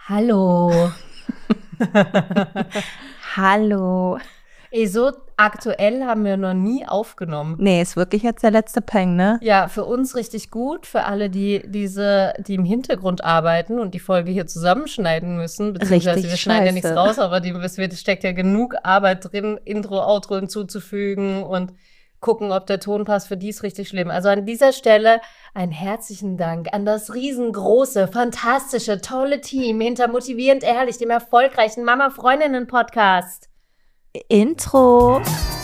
Hallo. Hallo. Ey, so aktuell haben wir noch nie aufgenommen. Nee, ist wirklich jetzt der letzte Peng, ne? Ja, für uns richtig gut, für alle, die im Hintergrund arbeiten und die Folge hier zusammenschneiden müssen, beziehungsweise Richtig wir schneiden ja scheiße. nichts raus, aber es steckt ja genug Arbeit drin, Intro, Outro hinzuzufügen und gucken, ob der Ton passt. Für die ist richtig schlimm. Also an dieser Stelle einen herzlichen Dank an das riesengroße, fantastische, tolle Team hinter Motivierend Ehrlich, dem erfolgreichen Mama-Freundinnen-Podcast. Intro.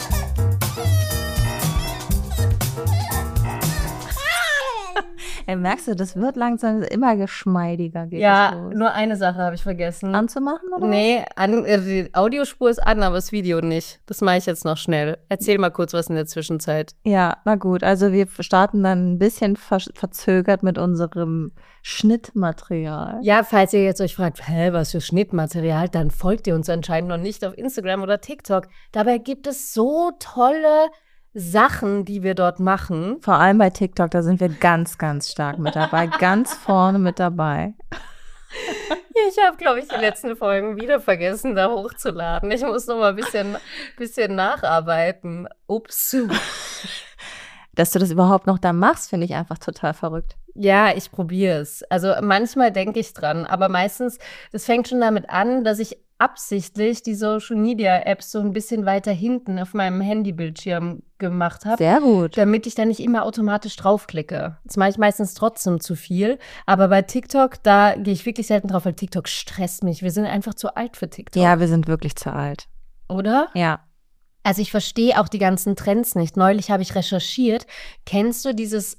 Merkst du, das wird langsam immer geschmeidiger. Geht Ja, das los. nur eine Sache habe ich vergessen. Anzumachen, oder? Nee, die Audiospur ist an, aber das Video nicht. Das mache ich jetzt noch schnell. Erzähl mal kurz was in der Zwischenzeit. Ja, na gut. Also wir starten dann ein bisschen verzögert mit unserem Schnittmaterial. Ja, falls ihr jetzt euch fragt, was für Schnittmaterial, dann folgt ihr uns anscheinend noch nicht auf Instagram oder TikTok. Dabei gibt es so tolle Sachen, die wir dort machen. Vor allem bei TikTok, da sind wir ganz, ganz stark mit dabei. Ganz vorne mit dabei. Ich habe, glaube ich, die letzten Folgen wieder vergessen, da hochzuladen. Ich muss noch mal ein bisschen nacharbeiten. Ups. Dass du das überhaupt noch da machst, finde ich einfach total verrückt. Ja, ich probiere es. Also manchmal denke ich dran, aber meistens, das fängt schon damit an, dass ich absichtlich die Social-Media-Apps so ein bisschen weiter hinten auf meinem Handybildschirm gemacht habe. Sehr gut. Damit ich da nicht immer automatisch draufklicke. Das mache ich meistens trotzdem zu viel. Aber bei TikTok, da gehe ich wirklich selten drauf, weil TikTok stresst mich. Wir sind einfach zu alt für TikTok. Ja, wir sind wirklich zu alt. Oder? Ja. Also ich verstehe auch die ganzen Trends nicht. Neulich habe ich recherchiert. Kennst du dieses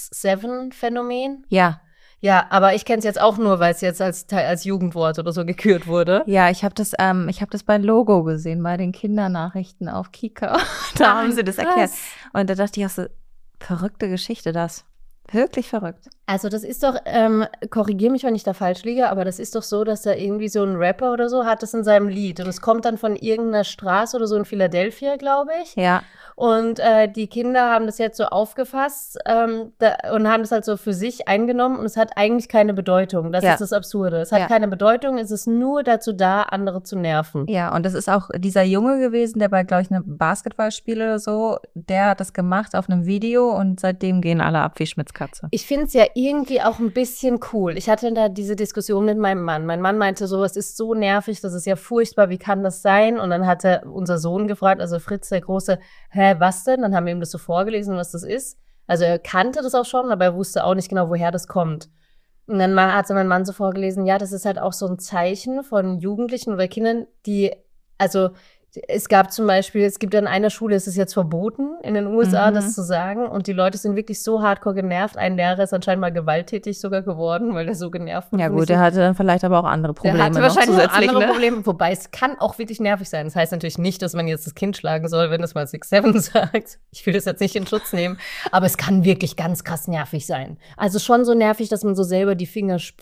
6-7-Phänomen? Ja. Ja, aber ich kenne es jetzt auch nur, weil es jetzt als Jugendwort oder so gekürt wurde. Ja, ich habe das bei Logo gesehen, bei den Kindernachrichten auf Kika. Da haben sie das erklärt. Und da dachte ich auch so, verrückte Geschichte das. Wirklich verrückt. Also das ist doch, korrigier mich, wenn ich da falsch liege, aber das ist doch so, dass da irgendwie so ein Rapper oder so hat das in seinem Lied. Und es kommt dann von irgendeiner Straße oder so in Philadelphia, glaube ich. Ja. Und die Kinder haben das jetzt so aufgefasst und haben das halt so für sich eingenommen und es hat eigentlich keine Bedeutung. Das ist das Absurde. Es hat keine Bedeutung, es ist nur dazu da, andere zu nerven. Ja, und das ist auch dieser Junge gewesen, der bei, glaube ich, einem Basketballspiel oder so, der hat das gemacht auf einem Video und seitdem gehen alle ab wie Schmitzkatze. Ich finde es ja irgendwie auch ein bisschen cool. Ich hatte da diese Diskussion mit meinem Mann. Mein Mann meinte so, es ist so nervig, das ist ja furchtbar, wie kann das sein? Und dann hat unser Sohn gefragt, also Fritz, der Große, was denn? Dann haben wir ihm das so vorgelesen, was das ist. Also er kannte das auch schon, aber er wusste auch nicht genau, woher das kommt. Und dann hat mein Mann so vorgelesen, ja, das ist halt auch so ein Zeichen von Jugendlichen oder Kindern, die, also es gibt an einer Schule, es ist jetzt verboten in den USA, das zu sagen. Und die Leute sind wirklich so hardcore genervt. Ein Lehrer ist anscheinend mal gewalttätig sogar geworden, weil der so genervt war. Ja gut, der hatte dann vielleicht aber auch andere Probleme. Der hatte wahrscheinlich noch auch andere Probleme, wobei es kann auch wirklich nervig sein. Das heißt natürlich nicht, dass man jetzt das Kind schlagen soll, wenn das mal 6-7 sagt. Ich will das jetzt nicht in Schutz nehmen. Aber es kann wirklich ganz krass nervig sein. Also schon so nervig, dass man so selber die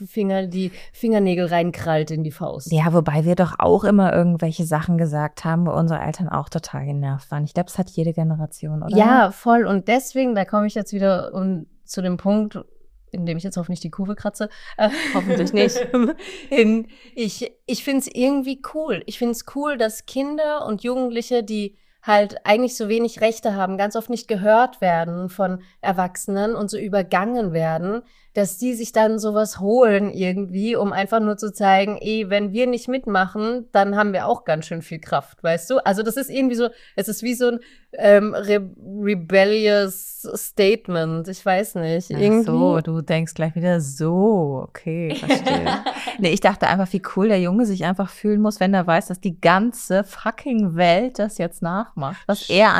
Fingernägel reinkrallt in die Faust. Ja, wobei wir doch auch immer irgendwelche Sachen gesagt haben, wo unsere Eltern auch total genervt waren. Ich glaube, das hat jede Generation, oder? Ja, voll. Und deswegen, da komme ich jetzt wieder zu dem Punkt, in dem ich jetzt hoffentlich die Kurve kratze. Hoffentlich nicht. Ich finde es irgendwie cool. Ich finde es cool, dass Kinder und Jugendliche, die halt eigentlich so wenig Rechte haben, ganz oft nicht gehört werden von Erwachsenen und so übergangen werden, dass die sich dann sowas holen irgendwie, um einfach nur zu zeigen, wenn wir nicht mitmachen, dann haben wir auch ganz schön viel Kraft, weißt du? Also das ist irgendwie so, es ist wie so ein rebellious Statement, ich weiß nicht. Ach so, du denkst gleich wieder so, okay, verstehe. Nee, ich dachte einfach, wie cool der Junge sich einfach fühlen muss, wenn er weiß, dass die ganze fucking Welt das jetzt nachmacht, was er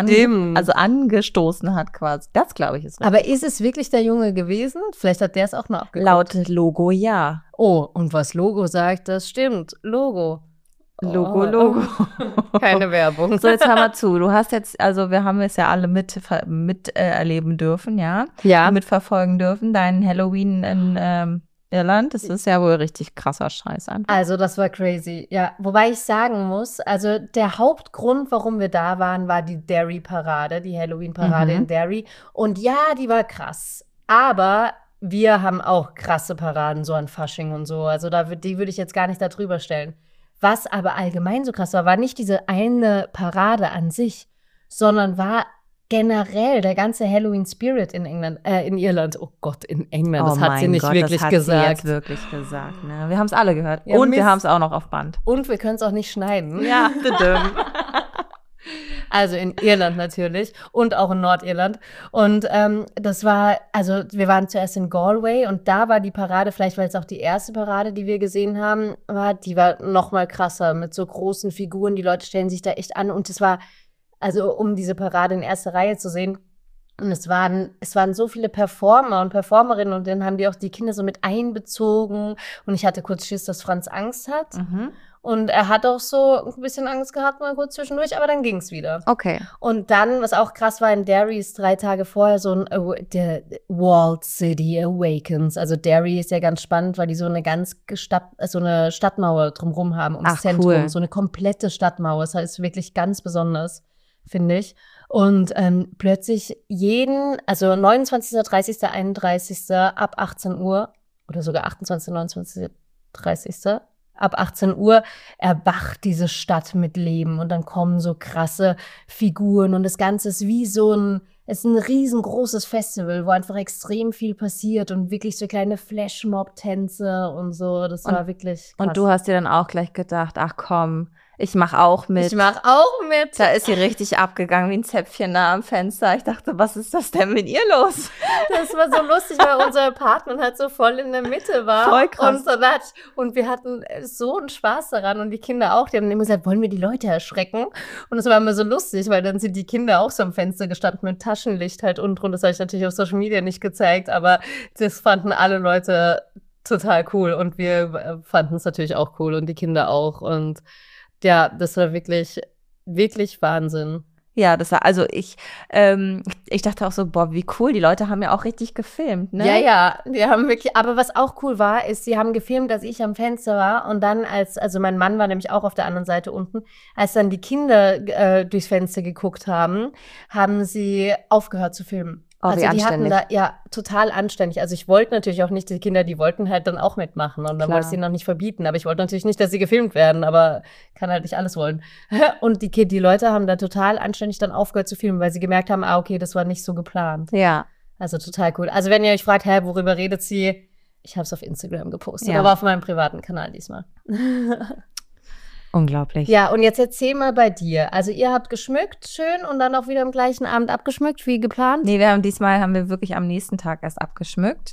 angestoßen hat quasi. Das, glaube ich, ist richtig. Aber ist es wirklich der Junge gewesen? Vielleicht hat der es auch nachgeguckt. Laut Logo, ja. Oh, und was Logo sagt, das stimmt. Logo. Logo. Keine Werbung. So, jetzt hör mal zu. Du hast jetzt, also wir haben es ja alle erleben dürfen, ja? Ja. Mitverfolgen dürfen, deinen Halloween in Irland. Das ist ja wohl richtig krasser Scheiß einfach. Also das war crazy, ja. Wobei ich sagen muss, also der Hauptgrund, warum wir da waren, war die Derry-Parade, die Halloween-Parade in Derry. Und ja, die war krass. Aber wir haben auch krasse Paraden, so an Fasching und so. Also die würde ich jetzt gar nicht da drüber stellen. Was aber allgemein so krass war nicht diese eine Parade an sich, sondern war generell der ganze Halloween-Spirit in Irland. Oh Gott, in England, das hat sie nicht wirklich gesagt. Das hat sie jetzt wirklich gesagt. Ne? Wir haben es alle gehört. Ja, und wir haben es auch noch auf Band. Und wir können es auch nicht schneiden. Ja, Also in Irland natürlich und auch in Nordirland. Und das war, also wir waren zuerst in Galway und da war die Parade, vielleicht weil es auch die erste Parade, die wir gesehen haben, die war noch mal krasser mit so großen Figuren. Die Leute stellen sich da echt an und es war, also um diese Parade in erster Reihe zu sehen. Und es waren so viele Performer und Performerinnen und dann haben die auch die Kinder so mit einbezogen. Und ich hatte kurz Schiss, dass Franz Angst hat. Mhm. Und er hat auch so ein bisschen Angst gehabt, mal kurz zwischendurch, aber dann ging's wieder. Okay. Und dann, was auch krass war, in Derry ist 3 Tage vorher so der Walled City Awakens. Also Derry ist ja ganz spannend, weil die so eine so eine Stadtmauer drumherum haben ums Zentrum. Cool. So eine komplette Stadtmauer. Das heißt wirklich ganz besonders, finde ich. Und plötzlich also 29., 30., 31. ab 18 Uhr oder sogar 28., 29., 30. ab 18 Uhr erwacht diese Stadt mit Leben und dann kommen so krasse Figuren und das Ganze ist wie es ist ein riesengroßes Festival, wo einfach extrem viel passiert und wirklich so kleine Flashmob-Tänze und so. Das war wirklich krass. Und du hast dir dann auch gleich gedacht, ach komm, ich mach auch mit. Ich mach auch mit. Da ist sie richtig abgegangen wie ein Zäpfchen da am Fenster. Ich dachte, was ist das denn mit ihr los? Das war so lustig, weil unser Apartment halt so voll in der Mitte war. Voll krass. Und wir hatten so einen Spaß daran und die Kinder auch. Die haben immer gesagt, wollen wir die Leute erschrecken? Und das war immer so lustig, weil dann sind die Kinder auch so am Fenster gestanden mit Taschenlicht halt unten drunter. Das habe ich natürlich auf Social Media nicht gezeigt, aber das fanden alle Leute total cool und wir fanden es natürlich auch cool und die Kinder auch und ja, das war wirklich, wirklich Wahnsinn. Ja, das war, also ich dachte auch so, boah, wie cool, die Leute haben ja auch richtig gefilmt, ne? Ja, die haben wirklich, aber was auch cool war, ist, sie haben gefilmt, dass ich am Fenster war und dann also mein Mann war nämlich auch auf der anderen Seite unten, als dann die Kinder durchs Fenster geguckt haben sie aufgehört zu filmen. Oh, also wie die anständig. hatten da, total anständig. Also ich wollte natürlich auch nicht, die Kinder, die wollten halt dann auch mitmachen und dann wollte ich sie noch nicht verbieten. Aber ich wollte natürlich nicht, dass sie gefilmt werden, aber kann halt nicht alles wollen. Und die Leute haben da total anständig dann aufgehört zu filmen, weil sie gemerkt haben, okay, das war nicht so geplant. Ja. Also total cool. Also wenn ihr euch fragt, worüber redet sie? Ich habe es auf Instagram gepostet, aber auf meinem privaten Kanal diesmal. Unglaublich. Ja, und jetzt erzähl mal bei dir. Also ihr habt geschmückt, schön, und dann auch wieder am gleichen Abend abgeschmückt, wie geplant? Nee, diesmal haben wir wirklich am nächsten Tag erst abgeschmückt.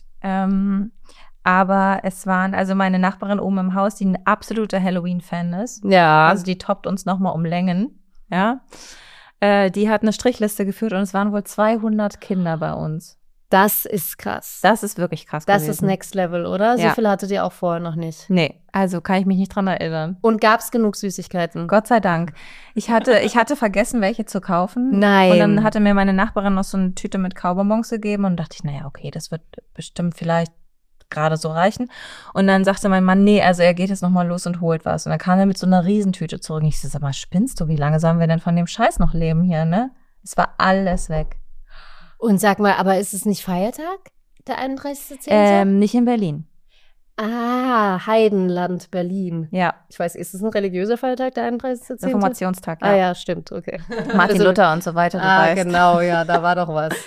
Aber es waren, also meine Nachbarin oben im Haus, die ein absoluter Halloween-Fan ist. Ja. Also die toppt uns nochmal um Längen, ja. Die hat eine Strichliste geführt und es waren wohl 200 Kinder bei uns. Das ist krass. Das ist wirklich krass gewesen. Das ist Next Level, oder? So viele hattet ihr auch vorher noch nicht. Nee, also kann ich mich nicht dran erinnern. Und gab's genug Süßigkeiten? Gott sei Dank. Ich hatte vergessen, welche zu kaufen. Nein. Und dann hatte mir meine Nachbarin noch so eine Tüte mit Kaubonbons gegeben und dachte ich, naja, okay, das wird bestimmt vielleicht gerade so reichen. Und dann sagte mein Mann, nee, also er geht jetzt nochmal los und holt was. Und dann kam er mit so einer Riesentüte zurück. Und ich so, sag mal, spinnst du? Wie lange sollen wir denn von dem Scheiß noch leben hier, ne? Es war alles weg. Und sag mal, aber ist es nicht Feiertag, der 31.10.? Nicht in Berlin. Ah, Heidenland, Berlin. Ja. Ich weiß, ist es ein religiöser Feiertag, der 31.10.? Reformationstag, ja. Ah ja, stimmt, okay. Martin Luther und so weiter, du weißt. Genau, ja, da war doch was.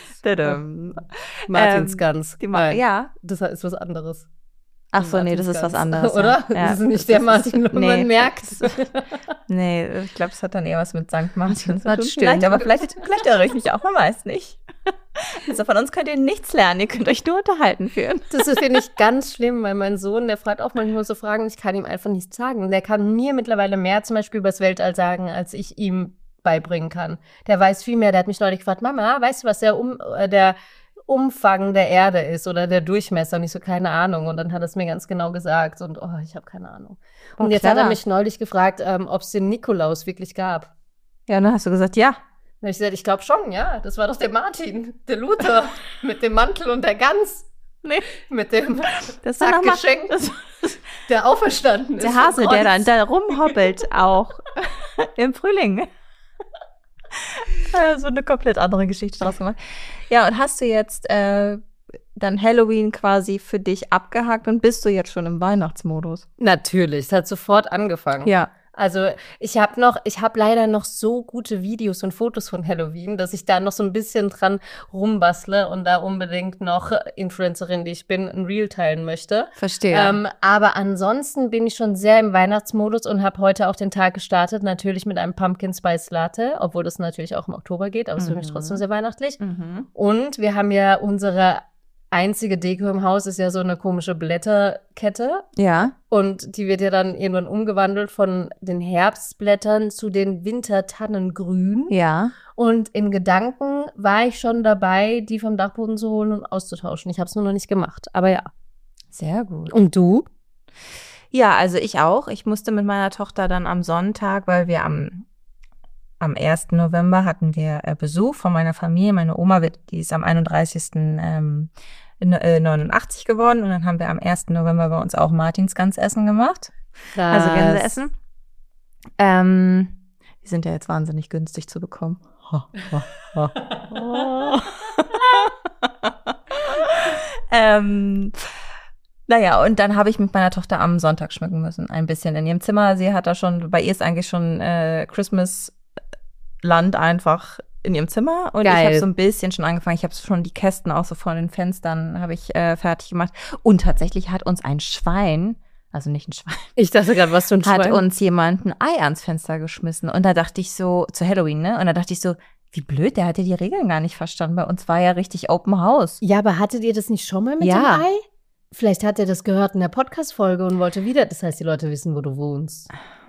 Martinsgans. Ja. Das ist was anderes. Ach so, nee, das ist was anderes. Oder? Ja. Das ist nicht der Martin Luther, man merkt. Nee, ich glaube, es hat dann eher was mit St. Martin. Das stimmt. Aber vielleicht irre ich mich auch, man weiß nicht. Also von uns könnt ihr nichts lernen, ihr könnt euch nur unterhalten führen. Das finde ich ganz schlimm, weil mein Sohn, der fragt auch manchmal so Fragen, ich kann ihm einfach nichts sagen. Der kann mir mittlerweile mehr zum Beispiel über das Weltall sagen, als ich ihm beibringen kann. Der weiß viel mehr. Der hat mich neulich gefragt, Mama, weißt du, was der Umfang der Erde ist oder der Durchmesser? Und ich so, keine Ahnung. Und dann hat er es mir ganz genau gesagt und ich habe keine Ahnung. Und jetzt hat er mich neulich gefragt, ob es den Nikolaus wirklich gab. Ja, und dann hast du gesagt, ja. Dann habe ich gesagt, ich glaube schon, ja. Das war doch der Martin, der Luther, mit dem Mantel und der Gans. Nee. Mit dem Sackgeschenk, der auferstanden ist. Der Hase, der dann da rumhoppelt auch im Frühling. So eine komplett andere Geschichte draus gemacht. Ja, und hast du jetzt dann Halloween quasi für dich abgehakt und bist du jetzt schon im Weihnachtsmodus? Natürlich, es hat sofort angefangen. Ja. Also ich habe leider noch so gute Videos und Fotos von Halloween, dass ich da noch so ein bisschen dran rumbastle und da unbedingt noch Influencerin, die ich bin, ein Reel teilen möchte. Verstehe. Aber ansonsten bin ich schon sehr im Weihnachtsmodus und habe heute auch den Tag gestartet, natürlich mit einem Pumpkin Spice Latte, obwohl das natürlich auch im Oktober geht, aber es ist für mich trotzdem sehr weihnachtlich. Und wir haben ja unsere einzige Deko im Haus ist ja so eine komische Blätterkette. Ja. Und die wird ja dann irgendwann umgewandelt von den Herbstblättern zu den Wintertannengrün. Ja. Und in Gedanken war ich schon dabei, die vom Dachboden zu holen und auszutauschen. Ich habe es nur noch nicht gemacht, aber ja. Sehr gut. Und du? Ja, also ich auch. Ich musste mit meiner Tochter dann am Sonntag, weil wir am 1. November hatten wir Besuch von meiner Familie. Meine Oma, die ist am 31. 89 geworden. Und dann haben wir am 1. November bei uns auch Martinsgansessen gemacht. Krass. Also Gänseessen. Die sind ja jetzt wahnsinnig günstig zu bekommen. Naja, und dann habe ich mit meiner Tochter am Sonntag schmücken müssen. Ein bisschen in ihrem Zimmer. Sie hat da schon, bei ihr ist eigentlich schon Christmas-Land einfach in ihrem Zimmer. Und Geil. Ich habe so ein bisschen schon angefangen. Ich habe schon die Kästen auch so vor den Fenstern habe ich fertig gemacht. Und tatsächlich hat uns ein Schwein, also nicht ein Schwein, Ich dachte gerade, was für ein hat Schwein. uns jemand ein Ei ans Fenster geschmissen. Und da dachte ich so, zu Halloween, ne? Und da dachte ich so, wie blöd, der hatte die Regeln gar nicht verstanden. Bei uns war ja richtig Open House. Ja, aber hattet ihr das nicht schon mal mit Ja. dem Ei? Vielleicht hat er das gehört in der Podcast-Folge und wollte wieder. Das heißt, die Leute wissen, wo du wohnst.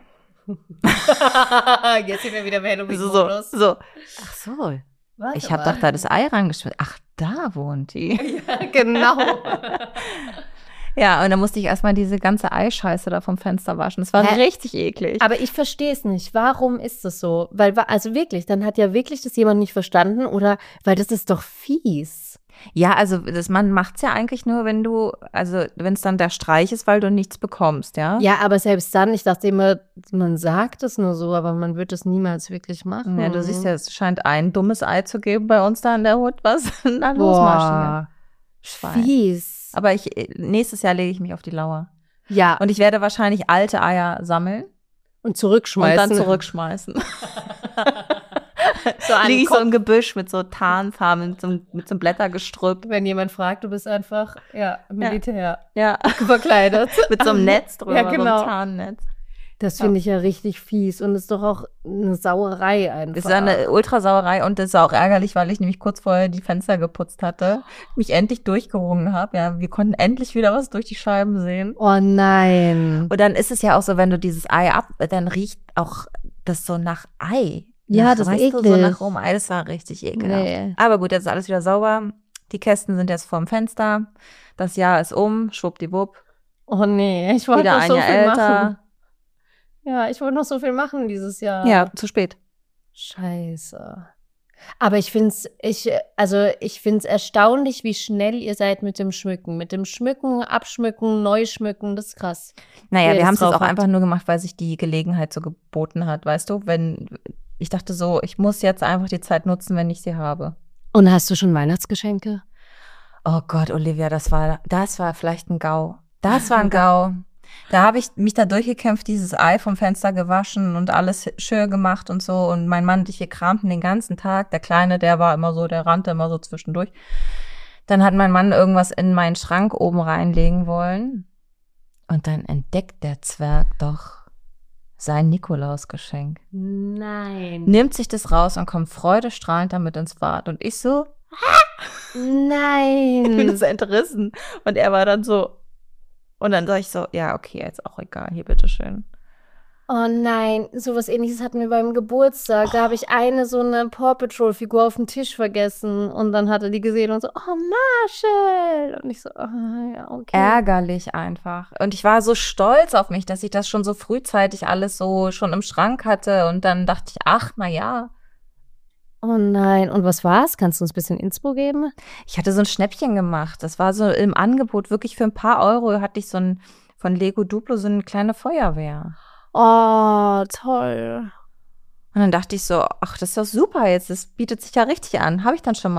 Jetzt sind wir wieder im Halloween-Modus. So. Ach so. Warte Ich habe mal. doch da das Ei reingeschmissen. Ach, da wohnt die. Ja, genau. Ja, und dann musste ich erstmal diese ganze Eischeiße da vom Fenster waschen. Das war Hä? richtig eklig. Aber ich verstehe es nicht. Warum ist das so? Weil, also wirklich, dann hat ja wirklich das jemand nicht verstanden oder, weil das ist doch fies. Ja, also man macht's ja eigentlich nur, wenn es dann der Streich ist, weil du nichts bekommst, ja? Ja, aber selbst dann, ich dachte immer, man sagt es nur so, aber man wird es niemals wirklich machen. Ja, du siehst ja, es scheint ein dummes Ei zu geben bei uns da in der Hut, was da losmarschiert. Schwein. Fies. Aber nächstes Jahr lege ich mich auf die Lauer. Ja, Und ich werde wahrscheinlich alte Eier sammeln und zurückschmeißen. und dann zurückschmeißen. So an Liege ich so Kopf. im Gebüsch mit so Tarnfarben, mit so einem Blättergestrüpp. Wenn jemand fragt, du bist einfach, Militär Ja, verkleidet. mit so einem Netz drüber, Ja, genau. so einem Tarnnetz. Das finde ich ja richtig fies und ist doch auch eine Sauerei einfach. Das ist eine Ultrasauerei und das ist auch ärgerlich, weil ich nämlich kurz vorher die Fenster geputzt hatte, mich endlich durchgerungen habe. Ja, wir konnten endlich wieder was durch die Scheiben sehen. Oh nein. Und dann ist es ja auch so, wenn du dieses Ei dann riecht auch das so nach Ei. Ja, das ist weißt du, so eklig. nach Rohmei. Das war richtig ekelhaft. Nee. Aber gut, jetzt ist alles wieder sauber. Die Kästen sind jetzt vorm Fenster. Das Jahr ist schwuppdiwupp. Oh nee, ich wollte Wieder noch ein so Jahr viel älter. machen. Ja, ich wollte noch so viel machen dieses Jahr. Ja, zu spät. Scheiße. Aber ich find's erstaunlich, wie schnell ihr seid mit dem Schmücken. Mit dem Schmücken, Abschmücken, Neuschmücken, das ist krass. Naja, Wer wir das haben es jetzt drauf auch hat. einfach nur gemacht, weil sich die Gelegenheit so geboten hat, weißt du? Ich dachte so, ich muss jetzt einfach die Zeit nutzen, wenn ich sie habe. Und hast du schon Weihnachtsgeschenke? Oh Gott, Olivia, das war vielleicht ein GAU. Das war ein GAU. Da habe ich mich da durchgekämpft, dieses Ei vom Fenster gewaschen und alles schön gemacht und so. Und mein Mann und ich, wir kramten den ganzen Tag. Der Kleine, der rannte immer so zwischendurch. Dann hat mein Mann irgendwas in meinen Schrank oben reinlegen wollen. Und dann entdeckt der Zwerg doch sein Nikolausgeschenk. Nein. Nimmt sich das raus und kommt freudestrahlend damit ins Bad. Und ich so, ich bin Nein. so entrissen. Und er war dann so, und dann sag ich so, ja, okay, jetzt auch egal, hier, bitteschön. Oh nein, sowas ähnliches hatten wir beim Geburtstag. Da habe ich so eine Paw Patrol Figur auf dem Tisch vergessen und dann hat er die gesehen und so, oh Marshall. Und ich so, oh, ja, okay. Ärgerlich einfach. Und ich war so stolz auf mich, dass ich das schon so frühzeitig alles so schon im Schrank hatte. Und dann dachte ich, ach, na ja. Oh nein, und was war's? Kannst du uns ein bisschen Inspo geben? Ich hatte so ein Schnäppchen gemacht. Das war so im Angebot, wirklich für ein paar Euro hatte ich von Lego Duplo so eine kleine Feuerwehr. Oh, toll. Und dann dachte ich so, ach, das ist doch super jetzt, das bietet sich ja richtig an. Habe ich dann schon mal.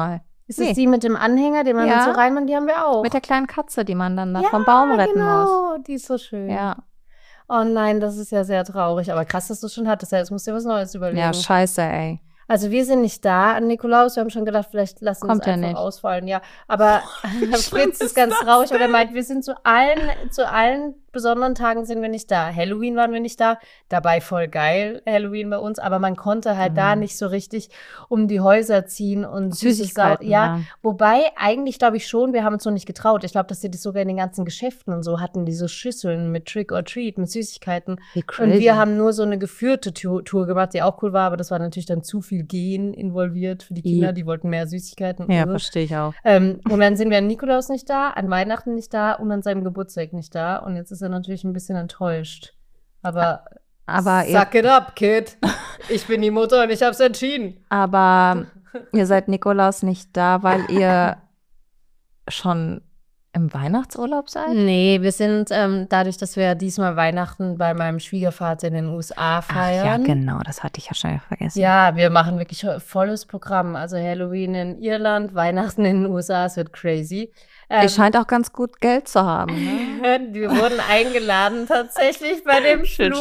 Ist es die mit dem Anhänger, den man so reinmacht? Die haben wir auch. Mit der kleinen Katze, die man dann vom Baum retten muss. Genau, die ist so schön. Ja. Oh nein, das ist ja sehr traurig. Aber krass, dass du es schon hattest. Jetzt musst du dir was Neues überlegen. Ja, scheiße, ey. Also wir sind nicht da an Nikolaus. Wir haben schon gedacht, vielleicht lassen wir es einfach ausfallen. Ja, aber Fritz ist ganz traurig, weil er meint, wir sind zu allen besonderen Tagen sind wir nicht da. Halloween waren wir nicht da. Dabei voll geil, Halloween bei uns. Aber man konnte halt da nicht so richtig um die Häuser ziehen und Süßigkeiten. Ja, wobei eigentlich glaube ich schon, wir haben uns noch nicht getraut. Ich glaube, dass die das sogar in den ganzen Geschäften und so hatten, diese Schüsseln mit Trick or Treat, mit Süßigkeiten. Und wir haben nur so eine geführte Tour gemacht, die auch cool war, aber das war natürlich dann zu viel Gehen involviert für die Kinder. Die wollten mehr Süßigkeiten. Ja, verstehe ich auch. Und dann sind wir an Nikolaus nicht da, an Weihnachten nicht da und an seinem Geburtstag nicht da. Und jetzt ist er natürlich ein bisschen enttäuscht. Aber suck it up, Kid. Ich bin die Mutter und ich hab's entschieden. Aber ihr seid Nikolaus nicht da, weil ihr schon im Weihnachtsurlaub seid? Nee, wir sind dadurch, dass wir diesmal Weihnachten bei meinem Schwiegervater in den USA feiern. Ach ja, genau, das hatte ich ja schon vergessen. Ja, wir machen wirklich volles Programm. Also Halloween in Irland, Weihnachten in den USA, es wird crazy. Ihr scheint auch ganz gut Geld zu haben, ne? Wir wurden eingeladen tatsächlich bei dem Flug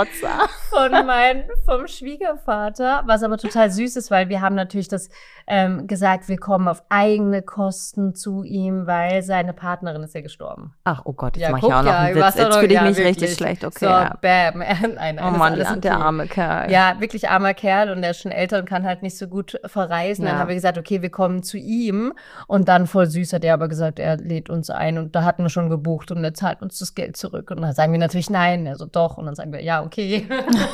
vom Schwiegervater, was aber total süß ist, weil wir haben natürlich das gesagt, wir kommen auf eigene Kosten zu ihm, weil seine Partnerin ist ja gestorben. Ach, oh Gott, jetzt mache ich auch noch einen Witz. Jetzt fühle ich mich richtig schlecht, okay. So, bam. Nein, oh Mann, der arme Kerl. Ja, wirklich armer Kerl und der ist schon älter und kann halt nicht so gut verreisen. Ja. Dann haben wir gesagt, okay, wir kommen zu ihm und dann voll süß hat er aber gesagt, er lädt uns ein und da hatten wir schon gebucht und er zahlt uns das Geld zurück. Und dann sagen wir natürlich nein, also doch. Und dann sagen wir, ja, okay.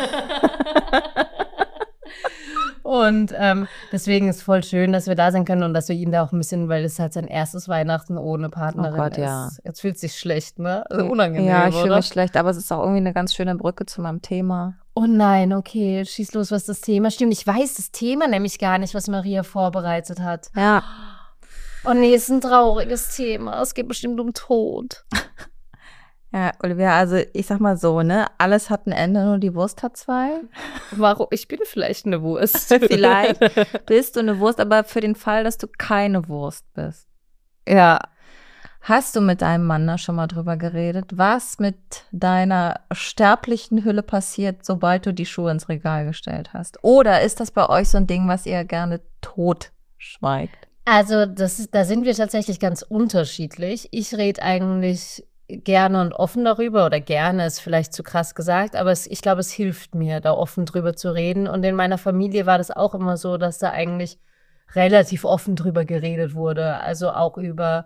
Und deswegen ist voll schön, dass wir da sein können und dass wir ihn da auch ein bisschen, weil es halt sein erstes Weihnachten ohne Partnerin ist. Ja. Jetzt fühlt es sich schlecht, ne? Also unangenehm, ja, ich fühle oder? mich schlecht, aber es ist auch irgendwie eine ganz schöne Brücke zu meinem Thema. Oh nein, okay, schieß los, was ist das Thema? Stimmt, ich weiß das Thema nämlich gar nicht, was Maria vorbereitet hat. Ja. Oh nee, es ist ein trauriges Thema. Es geht bestimmt um Tod. Ja, Olivia, also ich sag mal so, ne, alles hat ein Ende, nur die Wurst hat zwei. Warum? Ich bin vielleicht eine Wurst. Vielleicht bist du eine Wurst, aber für den Fall, dass du keine Wurst bist. Ja. Hast du mit deinem Mann da schon mal drüber geredet, was mit deiner sterblichen Hülle passiert, sobald du die Schuhe ins Regal gestellt hast? Oder ist das bei euch so ein Ding, was ihr gerne totschweigt? Also da sind wir tatsächlich ganz unterschiedlich. Ich rede eigentlich gerne und offen darüber, oder gerne ist vielleicht zu krass gesagt, aber ich glaube, es hilft mir, da offen drüber zu reden. Und in meiner Familie war das auch immer so, dass da eigentlich relativ offen drüber geredet wurde. Also auch über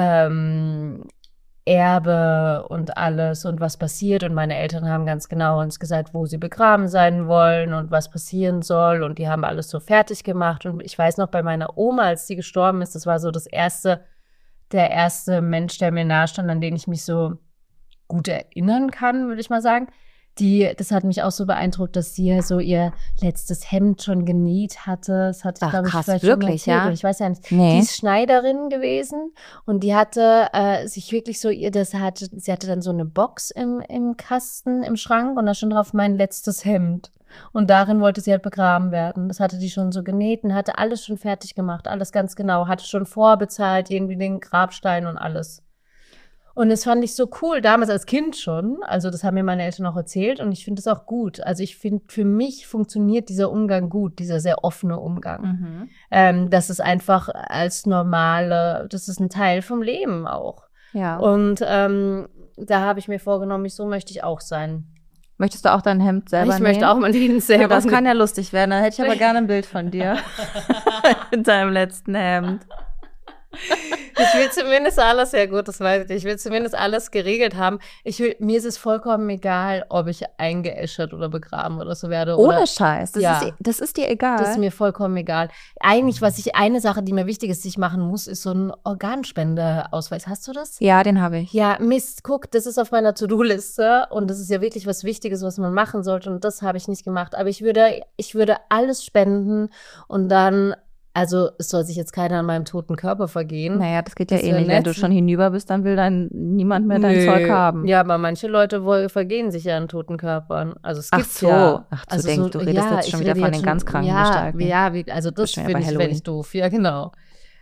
Erbe und alles und was passiert. Und meine Eltern haben ganz genau uns gesagt, wo sie begraben sein wollen und was passieren soll. Und die haben alles so fertig gemacht. Und ich weiß noch, bei meiner Oma, als die gestorben ist, das war so der erste Mensch, der mir nahe stand, an den ich mich so gut erinnern kann, würde ich mal sagen. Das hat mich auch so beeindruckt, dass sie ja so ihr letztes Hemd schon genäht hatte. Das hatte ich, glaube ich, vielleicht wirklich, schon erzählt. ja? Ich weiß ja nicht. Nee. Die ist Schneiderin gewesen und die hatte sich wirklich so, sie hatte dann so eine Box im Kasten, im Schrank und da stand drauf mein letztes Hemd. Und darin wollte sie halt begraben werden. Das hatte die schon so genäht und hatte alles schon fertig gemacht, alles ganz genau. Hatte schon vorbezahlt, irgendwie den Grabstein und alles. Und das fand ich so cool, damals als Kind schon. Also das haben mir meine Eltern auch erzählt und ich finde das auch gut. Also ich finde, für mich funktioniert dieser Umgang gut, dieser sehr offene Umgang. Das ist einfach das ist ein Teil vom Leben auch. Ja. Und da habe ich mir vorgenommen, so möchte ich auch sein. Möchtest du auch dein Hemd selber nähen? Ich möchte auch mein Leben selber ja, das kann ja lustig werden. Dann hätte ich aber gerne ein Bild von dir in deinem letzten Hemd. Ich will zumindest alles, ja gut, das weiß ich nicht, ich will zumindest alles geregelt haben. Mir ist es vollkommen egal, ob ich eingeäschert oder begraben oder so werde. Ohne Scheiß, das ist dir egal. Das ist mir vollkommen egal. Eigentlich, eine Sache, die mir wichtig ist, die ich machen muss, ist so ein Organspendeausweis. Hast du das? Ja, den habe ich. Ja, Mist, guck, das ist auf meiner To-Do-Liste und das ist ja wirklich was Wichtiges, was man machen sollte und das habe ich nicht gemacht. Aber ich würde alles spenden und dann, also es soll sich jetzt keiner an meinem toten Körper vergehen. Naja, das geht ja eh nicht. Wenn du schon hinüber bist, dann will niemand mehr dein Zeug haben. Ja, aber manche Leute vergehen sich ja an toten Körpern. Also es gibt's ja. Ach so, denkst du redest jetzt schon wieder von den ganz kranken Gestalten. Ja, also das finde ich doof. Ja, genau.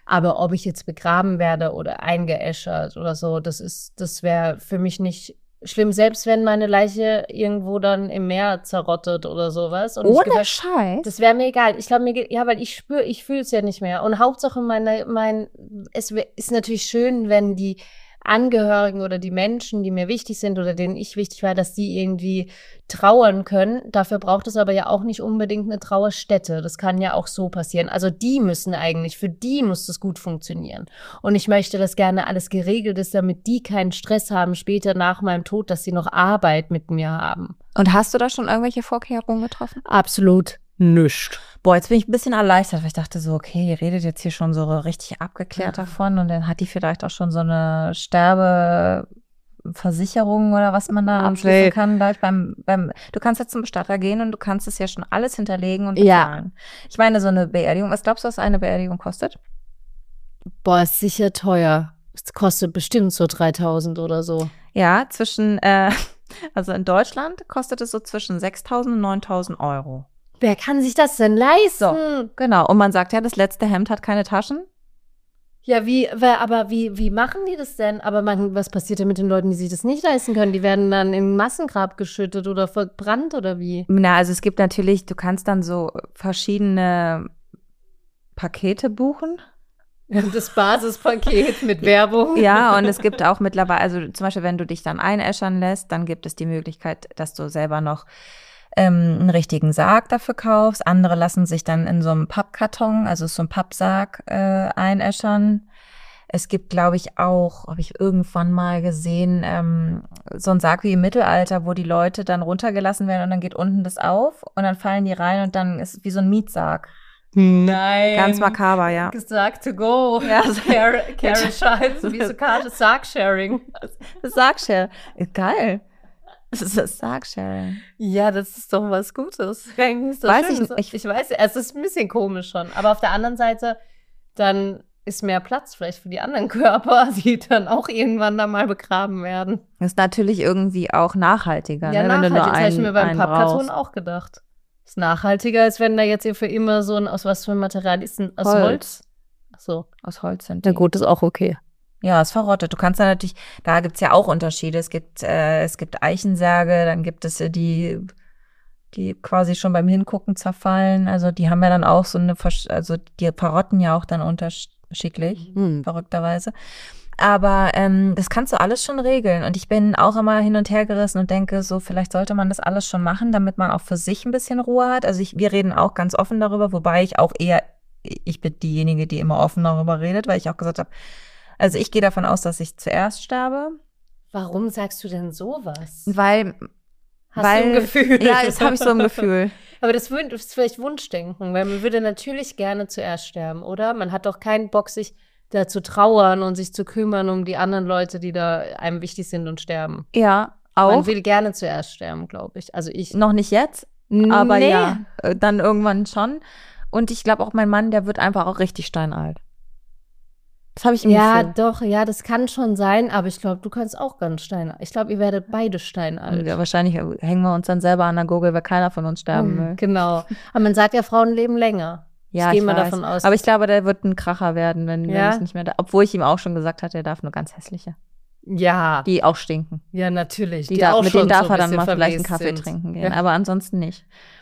Aber ob ich jetzt begraben werde oder eingeäschert oder so, das wäre für mich nicht schlimm, selbst wenn meine Leiche irgendwo dann im Meer zerrottet oder sowas. Und Ohne Scheiß? Das wäre mir egal. Ich glaube, weil ich fühle es ja nicht mehr. Und Hauptsache es ist natürlich schön, wenn die Angehörigen oder die Menschen, die mir wichtig sind oder denen ich wichtig war, dass die irgendwie trauern können. Dafür braucht es aber ja auch nicht unbedingt eine Trauerstätte. Das kann ja auch so passieren. Also für die muss das gut funktionieren. Und ich möchte, dass gerne alles geregelt ist, damit die keinen Stress haben später nach meinem Tod, dass sie noch Arbeit mit mir haben. Und hast du da schon irgendwelche Vorkehrungen getroffen? Absolut nicht. Boah, jetzt bin ich ein bisschen erleichtert, weil ich dachte so, okay, ihr redet jetzt hier schon so richtig abgeklärt davon und dann hat die vielleicht auch schon so eine Sterbeversicherung oder was man da abschließen kann. Du kannst jetzt zum Bestatter gehen und du kannst es ja schon alles hinterlegen und bezahlen. Ja. Ich meine, so eine Beerdigung, was glaubst du, was eine Beerdigung kostet? Boah, ist sicher teuer. Es kostet bestimmt so 3.000 oder so. Ja, also in Deutschland kostet es so zwischen 6.000 und 9.000 Euro. Wer kann sich das denn leisten? So, genau. Und man sagt ja, das letzte Hemd hat keine Taschen. Ja, wie machen die das denn? Aber was passiert denn mit den Leuten, die sich das nicht leisten können? Die werden dann in Massengrab geschüttet oder verbrannt oder wie? Na, also es gibt natürlich, du kannst dann so verschiedene Pakete buchen. Das Basispaket mit Werbung. Ja, und es gibt auch mittlerweile, also zum Beispiel, wenn du dich dann einäschern lässt, dann gibt es die Möglichkeit, dass du selber noch einen richtigen Sarg dafür kaufst. Andere lassen sich dann in so einem Pappkarton, also so einem Pappsarg einäschern. Es gibt, glaube ich, auch, habe ich irgendwann mal gesehen, so ein Sarg wie im Mittelalter, wo die Leute dann runtergelassen werden und dann geht unten das auf und dann fallen die rein und dann ist es wie so ein Mietsarg. Nein. Ganz makaber, ja. Gesagt to go. Ja, Carrie Scheiß, wie so Karte Sargsharing. Das Sargsharing. Geil. Das ist das Sargsharing. Ja, das ist doch was Gutes. Ich weiß, es ist ein bisschen komisch schon. Aber auf der anderen Seite, dann ist mehr Platz vielleicht für die anderen Körper, die dann auch irgendwann da mal begraben werden. Das ist natürlich irgendwie auch nachhaltiger, ja, ne? Nachhaltig. Wenn du nur das habe ich mir beim Pappkarton brauchst. auch gedacht. Ist nachhaltiger, als wenn da jetzt hier für immer so aus was für ein Material ist. Aus Holz? Ach so. Aus Holz sind die. Na gut, ist auch okay. Ja, ist verrottet. Du kannst da natürlich, da gibt's ja auch Unterschiede. Es gibt Eichensärge, dann gibt es die quasi schon beim Hingucken zerfallen. Also die haben ja dann auch so also die verrotten ja auch dann unterschiedlich, verrückterweise. Aber das kannst du alles schon regeln. Und ich bin auch immer hin und her gerissen und denke so, vielleicht sollte man das alles schon machen, damit man auch für sich ein bisschen Ruhe hat. Also wir reden auch ganz offen darüber, wobei ich bin diejenige, die immer offen darüber redet, weil ich auch gesagt habe, also ich gehe davon aus, dass ich zuerst sterbe. Warum sagst du denn sowas? Weil du ein Gefühl? Ja, jetzt habe ich so ein Gefühl. Aber das ist vielleicht Wunschdenken, weil man würde natürlich gerne zuerst sterben, oder? Man hat doch keinen Bock, sich da zu trauern und sich zu kümmern um die anderen Leute, die da einem wichtig sind und sterben. Ja, auch. Man will gerne zuerst sterben, glaube ich. Also ich. Noch nicht jetzt, aber ja, dann irgendwann schon. Und ich glaube auch, mein Mann, der wird einfach auch richtig steinalt. Das habe ich im Gefühl. Doch, ja, das kann schon sein, aber ich glaube, du kannst auch ganz steinalt. Ich glaube, ihr werdet beide steinalt. Ja, wahrscheinlich hängen wir uns dann selber an der Gurgel, weil keiner von uns sterben will. Genau. Aber man sagt ja, Frauen leben länger. Ja, ich gehe mal davon aus. Aber ich glaube, der wird ein Kracher werden, wenn es nicht mehr da. Obwohl ich ihm auch schon gesagt hatte, er darf nur ganz hässliche. Ja. Die auch stinken. Ja, natürlich. Mit denen darf er dann mal vielleicht einen Kaffee trinken gehen. Ja. Aber ansonsten nicht.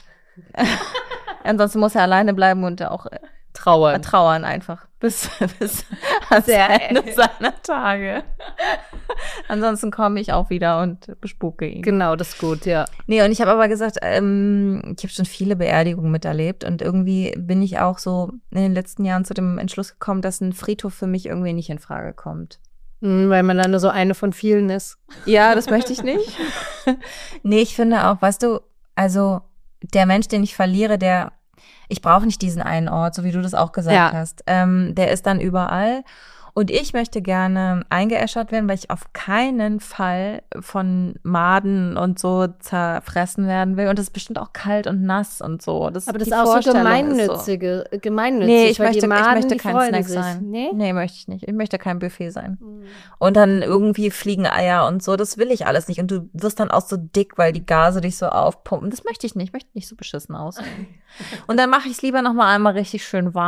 Ansonsten muss er alleine bleiben und auch trauern einfach bis ans Ende seiner Tage. Ansonsten komme ich auch wieder und bespuke ihn. Genau, das ist gut, ja. Nee, und ich habe aber gesagt, ich habe schon viele Beerdigungen miterlebt und irgendwie bin ich auch so in den letzten Jahren zu dem Entschluss gekommen, dass ein Friedhof für mich irgendwie nicht in Frage kommt. Weil man dann nur so eine von vielen ist. Ja, das möchte ich nicht. Nee, ich finde auch, weißt du, also der Mensch, den ich verliere, ich brauche nicht diesen einen Ort, so wie du das auch gesagt hast. Der ist dann überall. Und ich möchte gerne eingeäschert werden, weil ich auf keinen Fall von Maden und so zerfressen werden will. Und es ist bestimmt auch kalt und nass und so. Aber das ist auch so gemeinnützig. Nee, ich möchte kein Snack sein. Nee, möchte ich nicht. Ich möchte kein Buffet sein. Und dann irgendwie fliegen Eier und so. Das will ich alles nicht. Und du wirst dann auch so dick, weil die Gase dich so aufpumpen. Das möchte ich nicht. Ich möchte nicht so beschissen aussehen. Und dann mache ich es lieber noch mal einmal richtig schön warm.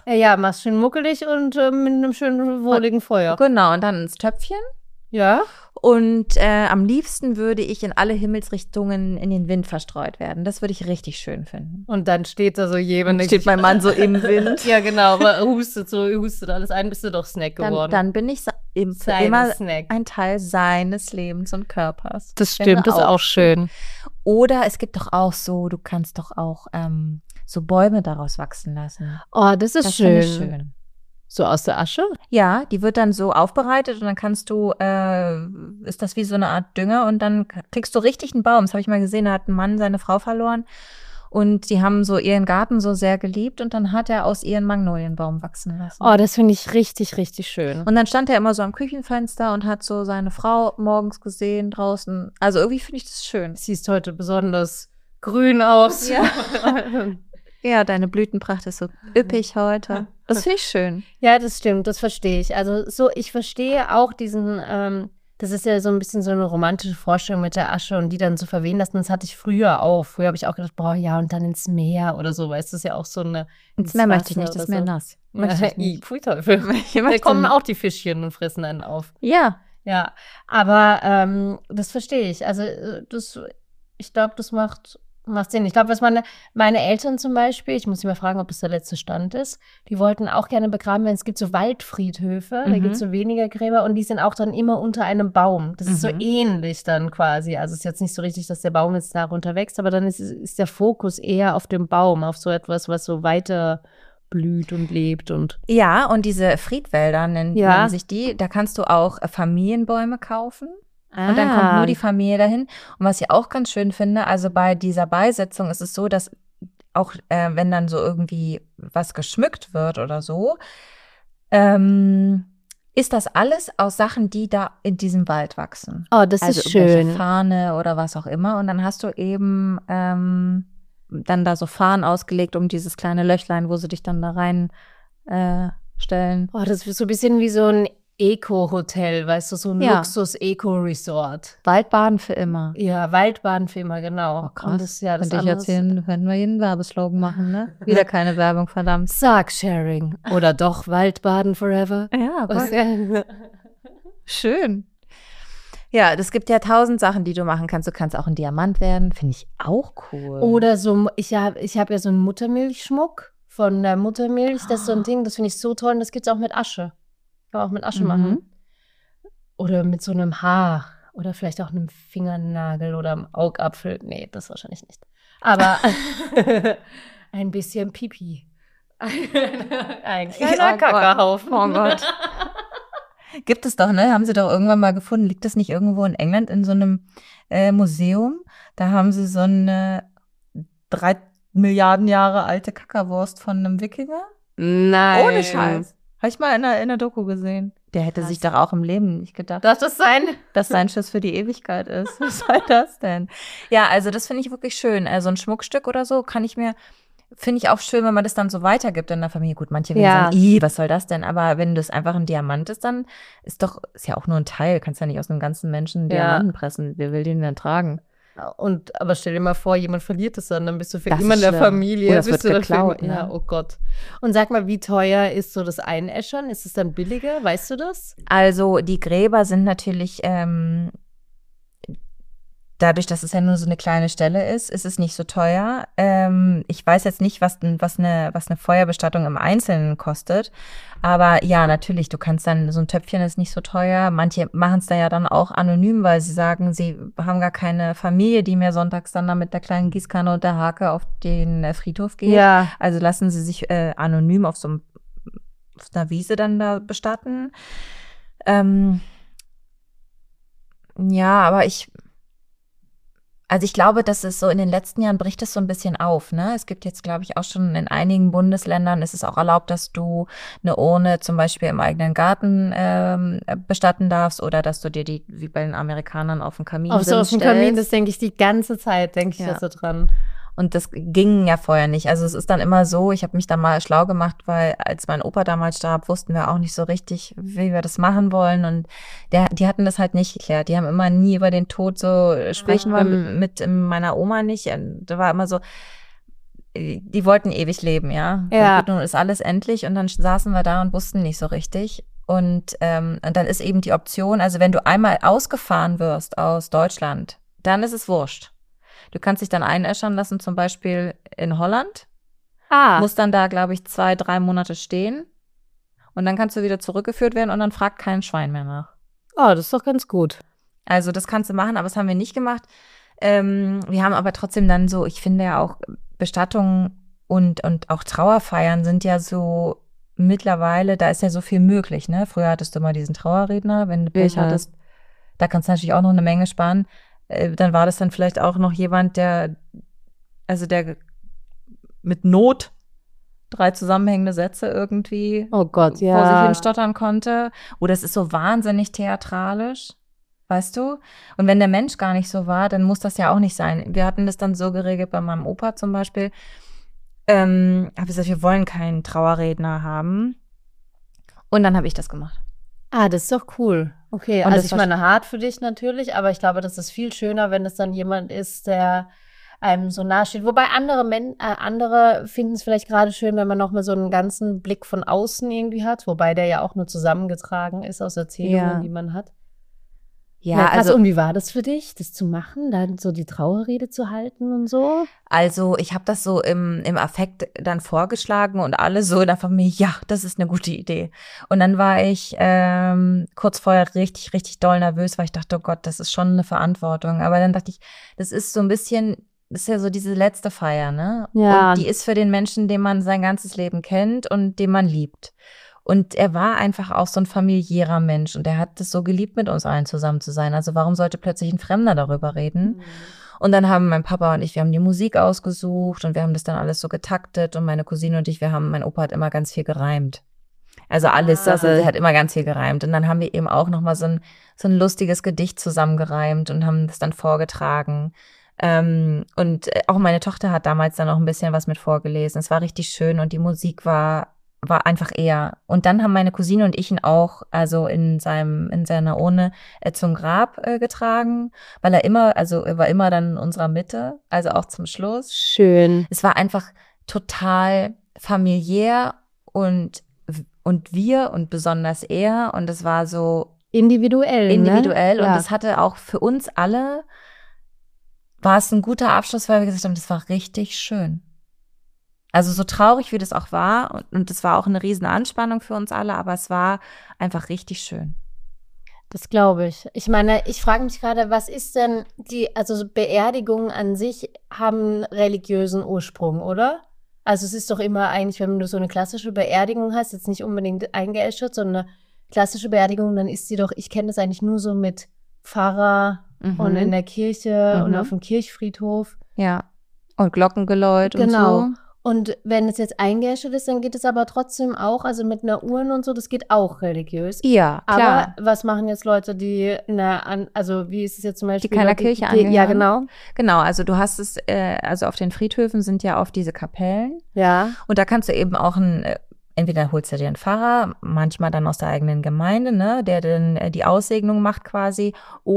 Ja, machst schön muckelig und mit einem schönen, wohligen Feuer. Genau, und dann ins Töpfchen. Ja. Und am liebsten würde ich in alle Himmelsrichtungen in den Wind verstreut werden. Das würde ich richtig schön finden. Und dann steht da so jemand. Steht mein Mann so im Wind. Ja, genau, aber hustet alles ein, bist du doch Snack geworden. Dann bin ich immer Snack. Ein Teil seines Lebens und Körpers. Das stimmt, das ist auch schön. Oder es gibt doch auch so, du kannst doch auch so Bäume daraus wachsen lassen. Oh, das ist schön. Das finde ich schön. So aus der Asche? Ja, die wird dann so aufbereitet und dann kannst du, ist das wie so eine Art Dünger und dann kriegst du richtig einen Baum. Das habe ich mal gesehen, da hat ein Mann seine Frau verloren und die haben so ihren Garten so sehr geliebt und dann hat er aus ihren Magnolienbaum wachsen lassen. Oh, das finde ich richtig, richtig schön. Und dann stand er immer so am Küchenfenster und hat so seine Frau morgens gesehen draußen. Also irgendwie finde ich das schön. Siehst heute besonders grün aus. Ja. Ja, deine Blütenpracht ist so üppig heute. Das finde ich schön. Ja, das stimmt, das verstehe ich. Also so, ich verstehe auch diesen, das ist ja so ein bisschen so eine romantische Vorstellung mit der Asche und die dann zu verwehen lassen. Das hatte ich früher auch. Früher habe ich auch gedacht, boah, ja, und dann ins Meer oder so, weißt du, das ist ja auch so eine. Ins Meer möchte ich nicht, das ist mir nass. Pfui Teufel. Da kommen auch die Fischchen und fressen einen auf. Ja. Ja, aber das verstehe ich. Also ich glaube, das macht Sinn. Ich glaube, was meine Eltern zum Beispiel, ich muss sie mal fragen, ob es der letzte Stand ist, die wollten auch gerne begraben werden. Es gibt so Waldfriedhöfe, da gibt es so weniger Gräber und die sind auch dann immer unter einem Baum. Das ist so ähnlich dann quasi. Also es ist jetzt nicht so richtig, dass der Baum jetzt darunter wächst, aber dann ist der Fokus eher auf dem Baum, auf so etwas, was so weiter blüht und lebt. Und ja, und diese Friedwälder nennen sich die. Da kannst du auch Familienbäume kaufen. Und dann kommt nur die Familie dahin. Und was ich auch ganz schön finde, also bei dieser Beisetzung ist es so, dass auch wenn dann so irgendwie was geschmückt wird oder so, ist das alles aus Sachen, die da in diesem Wald wachsen. Oh, das ist schön. Fahne oder was auch immer. Und dann hast du eben dann da so Fahnen ausgelegt um dieses kleine Löchlein, wo sie dich dann da rein stellen. Oh, das ist so ein bisschen wie so ein Eco-Hotel, weißt du, so ein Luxus-Eco-Resort. Waldbaden für immer. Ja, Waldbaden für immer, genau. Oh, krass. Und das, ja, das könnte ich erzählen, wenn wir hier einen Werbeslogan machen, ne? Wieder keine Werbung, verdammt. Sarg-Sharing. Oder doch Waldbaden forever. Ja, schön. Ja, es gibt ja 1000 Sachen, die du machen kannst. Du kannst auch ein Diamant werden, finde ich auch cool. Oder so, ich hab ja so einen Muttermilchschmuck von der Muttermilch. Das ist so ein Ding, das finde ich so toll. Und das gibt es auch mit Asche. Kann man auch mit Asche machen. Oder mit so einem Haar. Oder vielleicht auch einem Fingernagel oder einem Augapfel. Nee, das wahrscheinlich nicht. Aber ein bisschen Pipi. Ein kleiner Kackerhaufen. Oh Gott. Gibt es doch, ne? Haben sie doch irgendwann mal gefunden. Liegt das nicht irgendwo in England in so einem Museum? Da haben sie so eine 3 Milliarden Jahre alte Kackerwurst von einem Wikinger. Nein. Ohne Scheiß. Habe ich mal in der Doku gesehen. Der hätte sich doch auch im Leben nicht gedacht, dass das sein Schuss für die Ewigkeit ist. Was soll das denn? Ja, also das finde ich wirklich schön. Also ein Schmuckstück oder so finde ich auch schön, wenn man das dann so weitergibt in der Familie. Gut, manche werden sagen, was soll das denn? Aber wenn das einfach ein Diamant ist, dann ist ja auch nur ein Teil. Kannst ja nicht aus einem ganzen Menschen Diamanten pressen. Wer will den denn tragen? Aber stell dir mal vor, jemand verliert es dann bist du für immer in der Familie. Oder es wird geklaut. Ne? Ja, oh Gott. Und sag mal, wie teuer ist so das Einäschern? Ist es dann billiger? Weißt du das? Also die Gräber sind natürlich dadurch, dass es ja nur so eine kleine Stelle ist es nicht so teuer. Ich weiß jetzt nicht, was eine Feuerbestattung im Einzelnen kostet. Aber ja, natürlich, du kannst dann, so ein Töpfchen ist nicht so teuer. Manche machen es da ja dann auch anonym, weil sie sagen, sie haben gar keine Familie, die mehr sonntags dann da mit der kleinen Gießkanne und der Hake auf den Friedhof geht. Ja. Also lassen sie sich anonym auf einer Wiese dann da bestatten. Ja, aber ich glaube, dass es so in den letzten Jahren bricht es so ein bisschen auf, ne? Es gibt jetzt, glaube ich, auch schon in einigen Bundesländern ist es auch erlaubt, dass du eine Urne zum Beispiel im eigenen Garten bestatten darfst oder dass du dir die, wie bei den Amerikanern, auf den Kamin stellst. Auf den Kamin, das denke ich die ganze Zeit, denke ich da so dran. Und das ging ja vorher nicht. Also es ist dann immer so, ich habe mich da mal schlau gemacht, weil als mein Opa damals starb, wussten wir auch nicht so richtig, wie wir das machen wollen. Und die hatten das halt nicht geklärt. Die haben immer nie über den Tod so sprechen wollen, mit meiner Oma nicht. Und da war immer so, die wollten ewig leben, ja. Ja. Nun ist alles endlich und dann saßen wir da und wussten nicht so richtig. Und dann ist eben die Option, also wenn du einmal ausgefahren wirst aus Deutschland, dann ist es wurscht. Du kannst dich dann einäschern lassen, zum Beispiel in Holland. Musst dann da, glaube ich, 2-3 Monate stehen. Und dann kannst du wieder zurückgeführt werden und dann fragt kein Schwein mehr nach. Oh, das ist doch ganz gut. Also das kannst du machen, aber das haben wir nicht gemacht. Wir haben aber trotzdem dann so, ich finde ja auch Bestattungen und auch Trauerfeiern sind ja so mittlerweile, da ist ja so viel möglich, ne? Früher hattest du mal diesen Trauerredner, wenn du Pech hattest, da kannst du natürlich auch noch eine Menge sparen. Dann war das dann vielleicht auch noch jemand, der mit Not 3 zusammenhängende Sätze irgendwie vor sich hin stottern konnte. Oder es ist so wahnsinnig theatralisch, weißt du? Und wenn der Mensch gar nicht so war, dann muss das ja auch nicht sein. Wir hatten das dann so geregelt bei meinem Opa zum Beispiel. Habe ich gesagt, wir wollen keinen Trauerredner haben. Und dann habe ich das gemacht. Das ist doch cool. Okay, Und also ich meine, hart für dich natürlich, aber ich glaube, das ist viel schöner, wenn es dann jemand ist, der einem so nahe steht. Wobei andere finden es vielleicht gerade schön, wenn man noch mal so einen ganzen Blick von außen irgendwie hat, wobei der ja auch nur zusammengetragen ist aus Erzählungen, die man hat. Ja, krass. Und wie war das für dich, das zu machen, dann so die Trauerrede zu halten und so? Also ich habe das so im Affekt dann vorgeschlagen und alle so dann von mir, ja, das ist eine gute Idee. Und dann war ich kurz vorher richtig, richtig doll nervös, weil ich dachte, oh Gott, das ist schon eine Verantwortung. Aber dann dachte ich, das ist so ein bisschen, das ist ja so diese letzte Feier, ne? Ja. Und die ist für den Menschen, den man sein ganzes Leben kennt und den man liebt. Und er war einfach auch so ein familiärer Mensch und er hat es so geliebt, mit uns allen zusammen zu sein. Also warum sollte plötzlich ein Fremder darüber reden? Und dann haben mein Papa und ich, wir haben die Musik ausgesucht und wir haben das dann alles so getaktet und meine Cousine und ich, mein Opa hat immer ganz viel gereimt. Also alles, also er hat immer ganz viel gereimt. Und dann haben wir eben auch nochmal so ein lustiges Gedicht zusammengereimt und haben das dann vorgetragen. Und auch meine Tochter hat damals dann noch ein bisschen was mit vorgelesen. Es war richtig schön und die Musik war einfach eher. Und dann haben meine Cousine und ich ihn auch, also in seiner Urne zum Grab getragen, weil er war immer dann in unserer Mitte, also auch zum Schluss. Schön. Es war einfach total familiär und wir und besonders er und es war so individuell, ne? Ja. Und es hatte auch für uns alle, war es ein guter Abschluss, weil wir gesagt haben, das war richtig schön. Also so traurig, wie das auch war und das war auch eine riesen Anspannung für uns alle, aber es war einfach richtig schön. Das glaube ich. Ich meine, ich frage mich gerade, was ist denn also Beerdigungen an sich haben religiösen Ursprung, oder? Also es ist doch immer eigentlich, wenn du so eine klassische Beerdigung hast, jetzt nicht unbedingt eingeäschert, sondern eine klassische Beerdigung, dann ist sie doch, ich kenne das eigentlich nur so mit Pfarrer und in der Kirche und auf dem Kirchfriedhof. Ja, und Glockengeläut und so. Genau. Und wenn es jetzt eingeäschert ist, dann geht es aber trotzdem auch, also mit einer Urne und so, das geht auch religiös. Ja, klar. Aber was machen jetzt Leute, die also wie ist es jetzt zum Beispiel? Die keiner Kirche angehören? Ja, genau. Genau, also du hast es, also auf den Friedhöfen sind ja oft diese Kapellen. Ja. Und da kannst du eben auch entweder holst du dir einen Pfarrer, manchmal dann aus der eigenen Gemeinde, ne, der dann die Aussegnung macht quasi,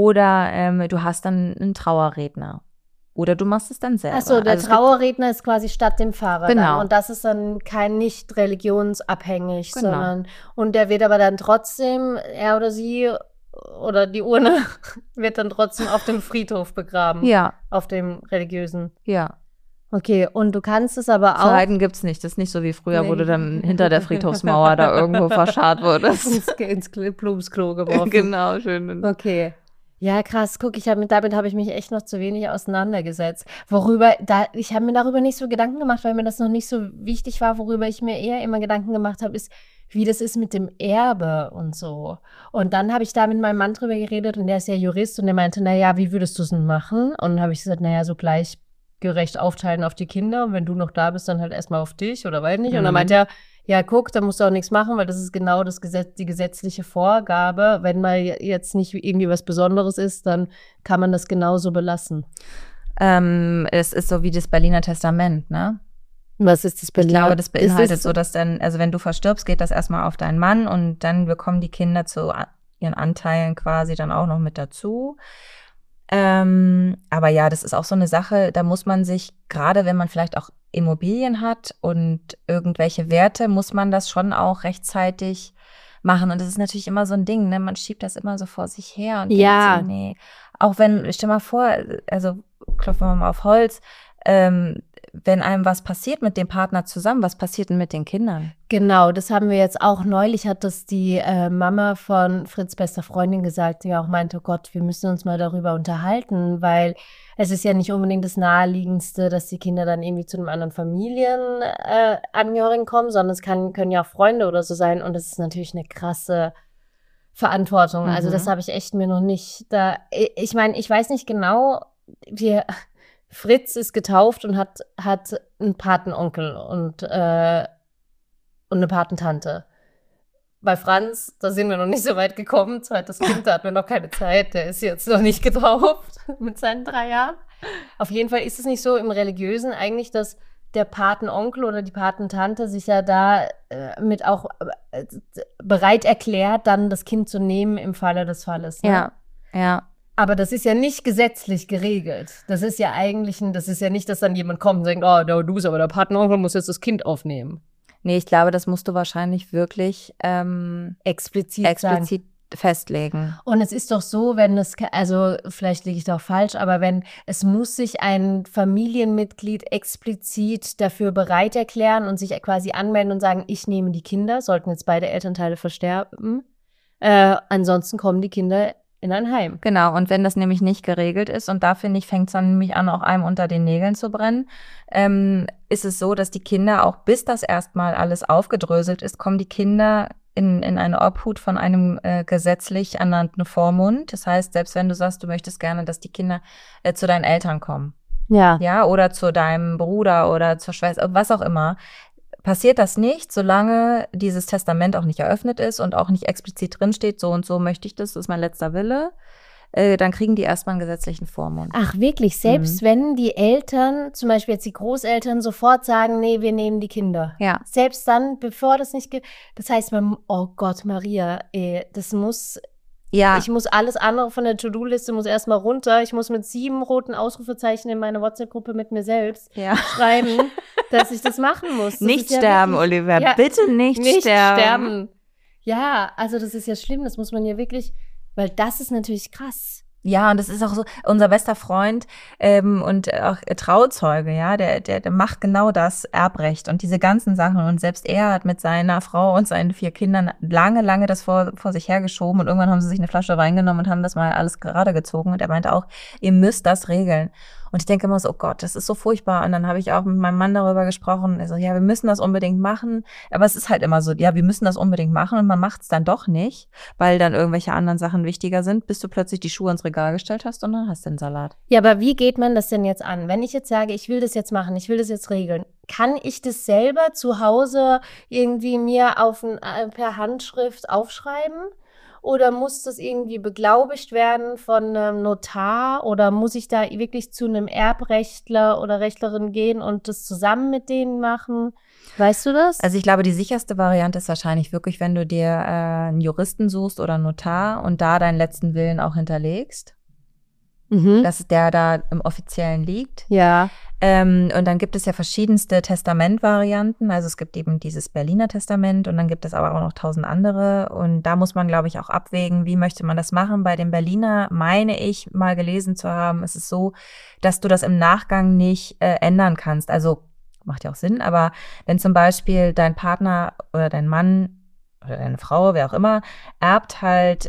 oder du hast dann einen Trauerredner. Oder du machst es dann selber. Achso, der Trauerredner ist quasi statt dem Pfarrer. Genau. Dann. Und das ist dann kein nicht religionsabhängig, sondern, und der wird aber dann trotzdem, er oder sie oder die Urne wird dann trotzdem auf dem Friedhof begraben. Ja. Auf dem religiösen. Ja. Okay, und du kannst es aber auch. Verhalten gibt's nicht. Das ist nicht so wie früher, wo du dann hinter der Friedhofsmauer da irgendwo verscharrt wurdest. ins Plumpsklo geworfen. Genau, schön. Okay. Ja, krass. Guck, damit habe ich mich echt noch zu wenig auseinandergesetzt. Ich habe mir darüber nicht so Gedanken gemacht, weil mir das noch nicht so wichtig war. Worüber ich mir eher immer Gedanken gemacht habe, ist, wie das ist mit dem Erbe und so. Und dann habe ich da mit meinem Mann drüber geredet und der ist ja Jurist und der meinte, naja, wie würdest du es denn machen? Und dann habe ich gesagt, naja, so gleichgerecht aufteilen auf die Kinder und wenn du noch da bist, dann halt erstmal auf dich oder weiß nicht. Und dann meinte er, ja, guck, da musst du auch nichts machen, weil das ist genau die gesetzliche Vorgabe. Wenn mal jetzt nicht irgendwie was Besonderes ist, dann kann man das genauso belassen. Es ist so wie das Berliner Testament, ne? Was ist das Berliner? Ich glaube, das beinhaltet so, dass dann, also wenn du verstirbst, geht das erstmal auf deinen Mann und dann bekommen die Kinder zu ihren Anteilen quasi dann auch noch mit dazu. Aber ja, das ist auch so eine Sache, da muss man sich, gerade wenn man vielleicht auch Immobilien hat und irgendwelche Werte, muss man das schon auch rechtzeitig machen. Und das ist natürlich immer so ein Ding, ne? Man schiebt das immer so vor sich her und denkt so, nee. Auch wenn, stell mal vor, also klopfen wir mal auf Holz, wenn einem was passiert mit dem Partner zusammen, was passiert denn mit den Kindern? Genau, das haben wir jetzt auch neulich, hat das die Mama von Fritz' bester Freundin gesagt, die auch meinte, oh Gott, wir müssen uns mal darüber unterhalten, weil es ist ja nicht unbedingt das Naheliegendste, dass die Kinder dann irgendwie zu einem anderen Familienangehörigen kommen, sondern es können ja auch Freunde oder so sein und das ist natürlich eine krasse Verantwortung. Also das habe ich echt mir noch nicht da. Ich meine, ich weiß nicht genau, Fritz ist getauft und hat einen Patenonkel und eine Patentante. Bei Franz, da sind wir noch nicht so weit gekommen. Zweites Kind, da hatten wir noch keine Zeit. Der ist jetzt noch nicht getauft mit seinen 3 Jahren. Auf jeden Fall ist es nicht so im Religiösen eigentlich, dass der Patenonkel oder die Patentante sich ja da mit auch bereit erklärt, dann das Kind zu nehmen im Falle des Falles. Ne? Ja. Aber das ist ja nicht gesetzlich geregelt. Das ist ja eigentlich, das ist ja nicht, dass dann jemand kommt und sagt, oh, du bist aber der Patenonkel, muss jetzt das Kind aufnehmen. Nee, ich glaube, das musst du wahrscheinlich wirklich explizit festlegen. Und es ist doch so, wenn es, also vielleicht liege ich da auch falsch, aber es muss sich ein Familienmitglied explizit dafür bereit erklären und sich quasi anmelden und sagen, ich nehme die Kinder, sollten jetzt beide Elternteile versterben. Ansonsten kommen die Kinder in ein Heim. Genau, und wenn das nämlich nicht geregelt ist, und da finde ich, fängt es dann nämlich an, auch einem unter den Nägeln zu brennen, ist es so, dass die Kinder auch, bis das erstmal alles aufgedröselt ist, kommen die Kinder in eine Obhut von einem gesetzlich ernannten Vormund. Das heißt, selbst wenn du sagst, du möchtest gerne, dass die Kinder zu deinen Eltern kommen. Ja, oder zu deinem Bruder oder zur Schwester, was auch immer, passiert das nicht, solange dieses Testament auch nicht eröffnet ist und auch nicht explizit drinsteht, so und so möchte ich das ist mein letzter Wille, dann kriegen die erstmal einen gesetzlichen Vormund. Ach wirklich, selbst wenn die Eltern, zum Beispiel jetzt die Großeltern, sofort sagen, nee, wir nehmen die Kinder. Ja. Selbst dann, bevor das nicht gibt, das heißt, oh Gott, Maria, das muss... Ja. Ich muss alles andere von der To-Do-Liste muss erstmal runter. Ich muss mit 7 roten Ausrufezeichen in meine WhatsApp-Gruppe mit mir selbst schreiben, dass ich das machen muss. Das nicht sterben, ja wirklich, Olivia. Ja, bitte nicht sterben. Ja, also das ist ja schlimm. Das muss man ja wirklich, weil das ist natürlich krass. Ja, und das ist auch so, unser bester Freund und auch Trauzeuge, ja, der macht genau das, Erbrecht und diese ganzen Sachen. Und selbst er hat mit seiner Frau und seinen 4 Kindern lange das vor sich hergeschoben und irgendwann haben sie sich eine Flasche Wein genommen und haben das mal alles gerade gezogen. Und er meinte auch, ihr müsst das regeln. Und ich denke immer so, oh Gott, das ist so furchtbar. Und dann habe ich auch mit meinem Mann darüber gesprochen. Also ja, wir müssen das unbedingt machen. Aber es ist halt immer so, ja, wir müssen das unbedingt machen. Und man macht es dann doch nicht, weil dann irgendwelche anderen Sachen wichtiger sind, bis du plötzlich die Schuhe ins Regal gestellt hast und dann hast du den Salat. Ja, aber wie geht man das denn jetzt an? Wenn ich jetzt sage, ich will das jetzt machen, ich will das jetzt regeln, kann ich das selber zu Hause irgendwie mir per Handschrift aufschreiben? Oder muss das irgendwie beglaubigt werden von einem Notar? Oder muss ich da wirklich zu einem Erbrechtler oder Rechtlerin gehen und das zusammen mit denen machen? Weißt du das? Also ich glaube, die sicherste Variante ist wahrscheinlich wirklich, wenn du dir einen Juristen suchst oder einen Notar und da deinen letzten Willen auch hinterlegst. Dass der da im Offiziellen liegt. Ja. Und dann gibt es ja verschiedenste Testamentvarianten. Also es gibt eben dieses Berliner Testament und dann gibt es aber auch noch 1000 andere. Und da muss man, glaube ich, auch abwägen, wie möchte man das machen. Bei dem Berliner, meine ich, mal gelesen zu haben, ist es so, dass du das im Nachgang nicht ändern kannst. Also macht ja auch Sinn, aber wenn zum Beispiel dein Partner oder dein Mann oder deine Frau, wer auch immer, erbt halt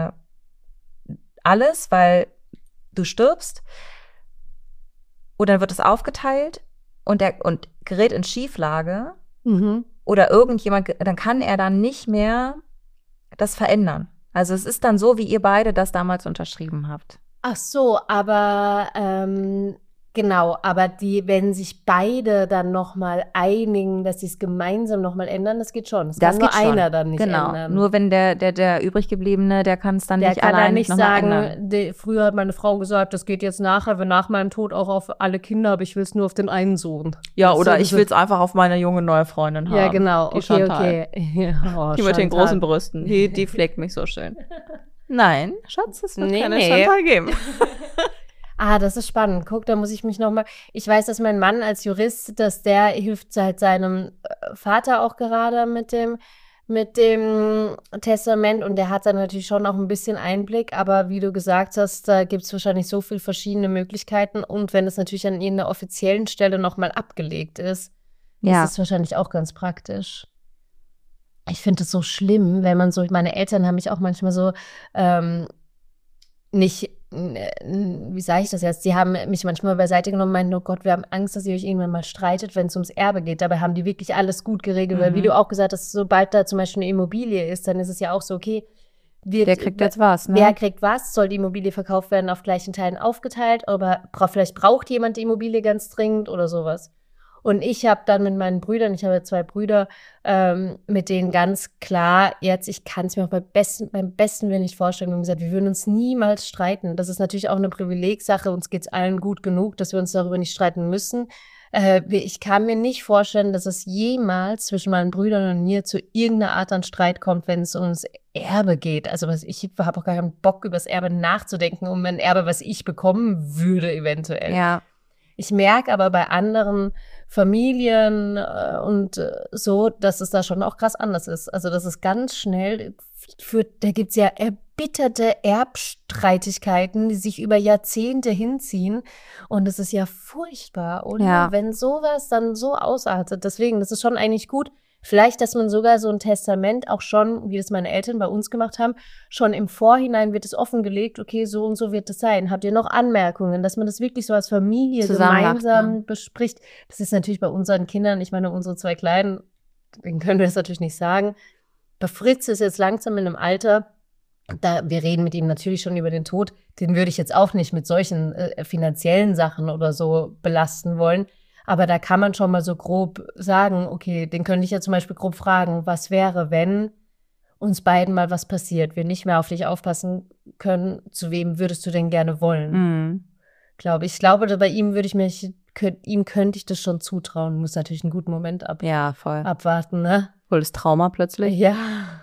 alles, weil du stirbst, oder dann wird es aufgeteilt und gerät in Schieflage oder irgendjemand, dann kann er dann nicht mehr das verändern. Also es ist dann so, wie ihr beide das damals unterschrieben habt. Ach so, aber genau, aber wenn sich beide dann nochmal einigen, dass sie es gemeinsam nochmal ändern, das geht schon. Das kann nur einer dann nicht ändern. Genau, nur wenn der übriggebliebene, der kann es dann nicht allein nicht sagen, früher hat meine Frau gesagt, das geht jetzt nachher, wenn nach meinem Tod auch auf alle Kinder, aber ich will es nur auf den einen Sohn. Ja, oder ich will es einfach auf meine junge neue Freundin haben. Ja, genau, die okay. Ja, die mit den großen Brüsten, die pflegt mich so schön. Nein, Schatz, es wird keine Chantal geben. Das ist spannend. Guck, da muss ich mich nochmal. Ich weiß, dass mein Mann als Jurist, dass der hilft halt seinem Vater auch gerade mit dem Testament und der hat dann natürlich schon auch ein bisschen Einblick, aber wie du gesagt hast, da gibt es wahrscheinlich so viele verschiedene Möglichkeiten und wenn es natürlich an irgendeiner offiziellen Stelle nochmal abgelegt ist, ist es wahrscheinlich auch ganz praktisch. Ich finde es so schlimm, wenn man so, meine Eltern haben mich auch manchmal so nicht, wie sage ich das jetzt, sie haben mich manchmal beiseite genommen und meinten, oh Gott, wir haben Angst, dass ihr euch irgendwann mal streitet, wenn es ums Erbe geht. Dabei haben die wirklich alles gut geregelt, weil wie du auch gesagt hast, sobald da zum Beispiel eine Immobilie ist, dann ist es ja auch so, okay, wer kriegt jetzt was, ne? Wer kriegt was? Soll die Immobilie verkauft werden, auf gleichen Teilen aufgeteilt, aber vielleicht braucht jemand die Immobilie ganz dringend oder sowas. Und ich habe dann mit meinen Brüdern, ich habe ja 2 Brüder, mit denen ganz klar jetzt, ich kann es mir auch beim besten Willen nicht vorstellen, wir haben gesagt, wir würden uns niemals streiten. Das ist natürlich auch eine Privilegsache, uns geht es allen gut genug, dass wir uns darüber nicht streiten müssen. Ich kann mir nicht vorstellen, dass es jemals zwischen meinen Brüdern und mir zu irgendeiner Art an Streit kommt, wenn es ums Erbe geht. Also ich habe auch gar keinen Bock, über das Erbe nachzudenken, um ein Erbe, was ich bekommen würde eventuell. Ja. Ich merke aber bei anderen Familien und so, dass es da schon auch krass anders ist. Also das ist ganz schnell, da gibt es ja erbitterte Erbstreitigkeiten, die sich über Jahrzehnte hinziehen. Und es ist ja furchtbar, oder? Ja. Wenn sowas dann so ausartet. Deswegen, das ist schon eigentlich gut. Vielleicht, dass man sogar so ein Testament auch schon, wie das meine Eltern bei uns gemacht haben, schon im Vorhinein wird es offengelegt, okay, so und so wird es sein. Habt ihr noch Anmerkungen, dass man das wirklich so als Familie gemeinsam bespricht? Das ist natürlich bei unseren Kindern, ich meine, unsere 2 Kleinen, denen können wir das natürlich nicht sagen. Bei Fritz ist jetzt langsam in einem Alter, wir reden mit ihm natürlich schon über den Tod, den würde ich jetzt auch nicht mit solchen finanziellen Sachen oder so belasten wollen. Aber da kann man schon mal so grob sagen, okay, den könnte ich ja zum Beispiel grob fragen, was wäre, wenn uns beiden mal was passiert, wir nicht mehr auf dich aufpassen können, zu wem würdest du denn gerne wollen? Ich glaube, bei ihm ihm könnte ich das schon zutrauen, muss natürlich einen guten Moment abwarten, ne? Volles Trauma plötzlich. Ja.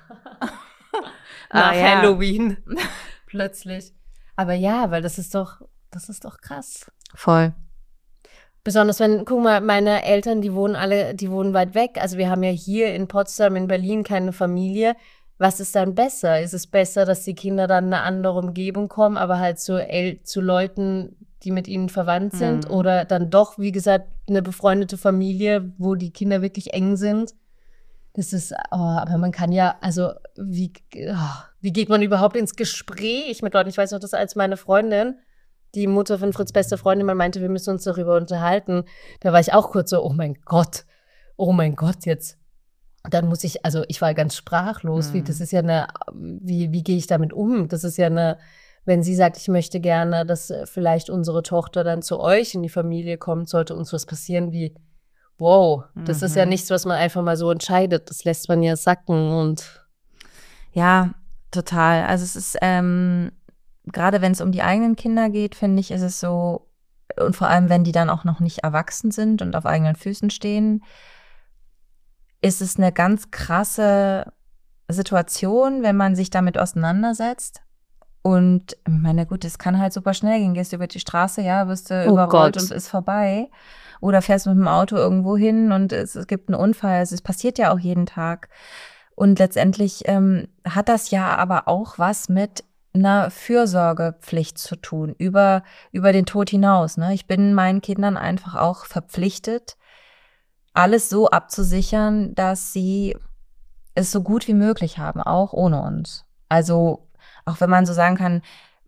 Nach Halloween. Plötzlich. Aber ja, weil das ist doch krass. Voll. Besonders guck mal, meine Eltern, die wohnen weit weg. Also wir haben ja hier in Potsdam, in Berlin keine Familie. Was ist dann besser? Ist es besser, dass die Kinder dann in eine andere Umgebung kommen, aber halt zu Leuten, die mit ihnen verwandt sind? Oder dann doch, wie gesagt, eine befreundete Familie, wo die Kinder wirklich eng sind? Das ist, aber man kann ja, also wie geht man überhaupt ins Gespräch mit Leuten? Ich weiß noch, das als meine Freundin, die Mutter von Fritz' beste Freundin, man meinte, wir müssen uns darüber unterhalten. Da war ich auch kurz so, oh mein Gott, jetzt. Dann ich war ganz sprachlos. Das ist ja wie gehe ich damit um? Das ist ja wenn sie sagt, ich möchte gerne, dass vielleicht unsere Tochter dann zu euch in die Familie kommt, sollte uns was passieren, wow, das ist ja nichts, was man einfach mal so entscheidet. Das lässt man ja sacken und. Ja, total. Also es ist, gerade wenn es um die eigenen Kinder geht, finde ich, ist es so, und vor allem, wenn die dann auch noch nicht erwachsen sind und auf eigenen Füßen stehen, ist es eine ganz krasse Situation, wenn man sich damit auseinandersetzt. Und ich meine, gut, es kann halt super schnell gehen. Gehst du über die Straße, ja, wirst du überrollt und ist vorbei. Oder fährst mit dem Auto irgendwo hin und es gibt einen Unfall. Also es passiert ja auch jeden Tag. Und letztendlich hat das ja aber auch was mit einer Fürsorgepflicht zu tun, über den Tod hinaus. Ne? Ich bin meinen Kindern einfach auch verpflichtet, alles so abzusichern, dass sie es so gut wie möglich haben, auch ohne uns. Also auch wenn man so sagen kann,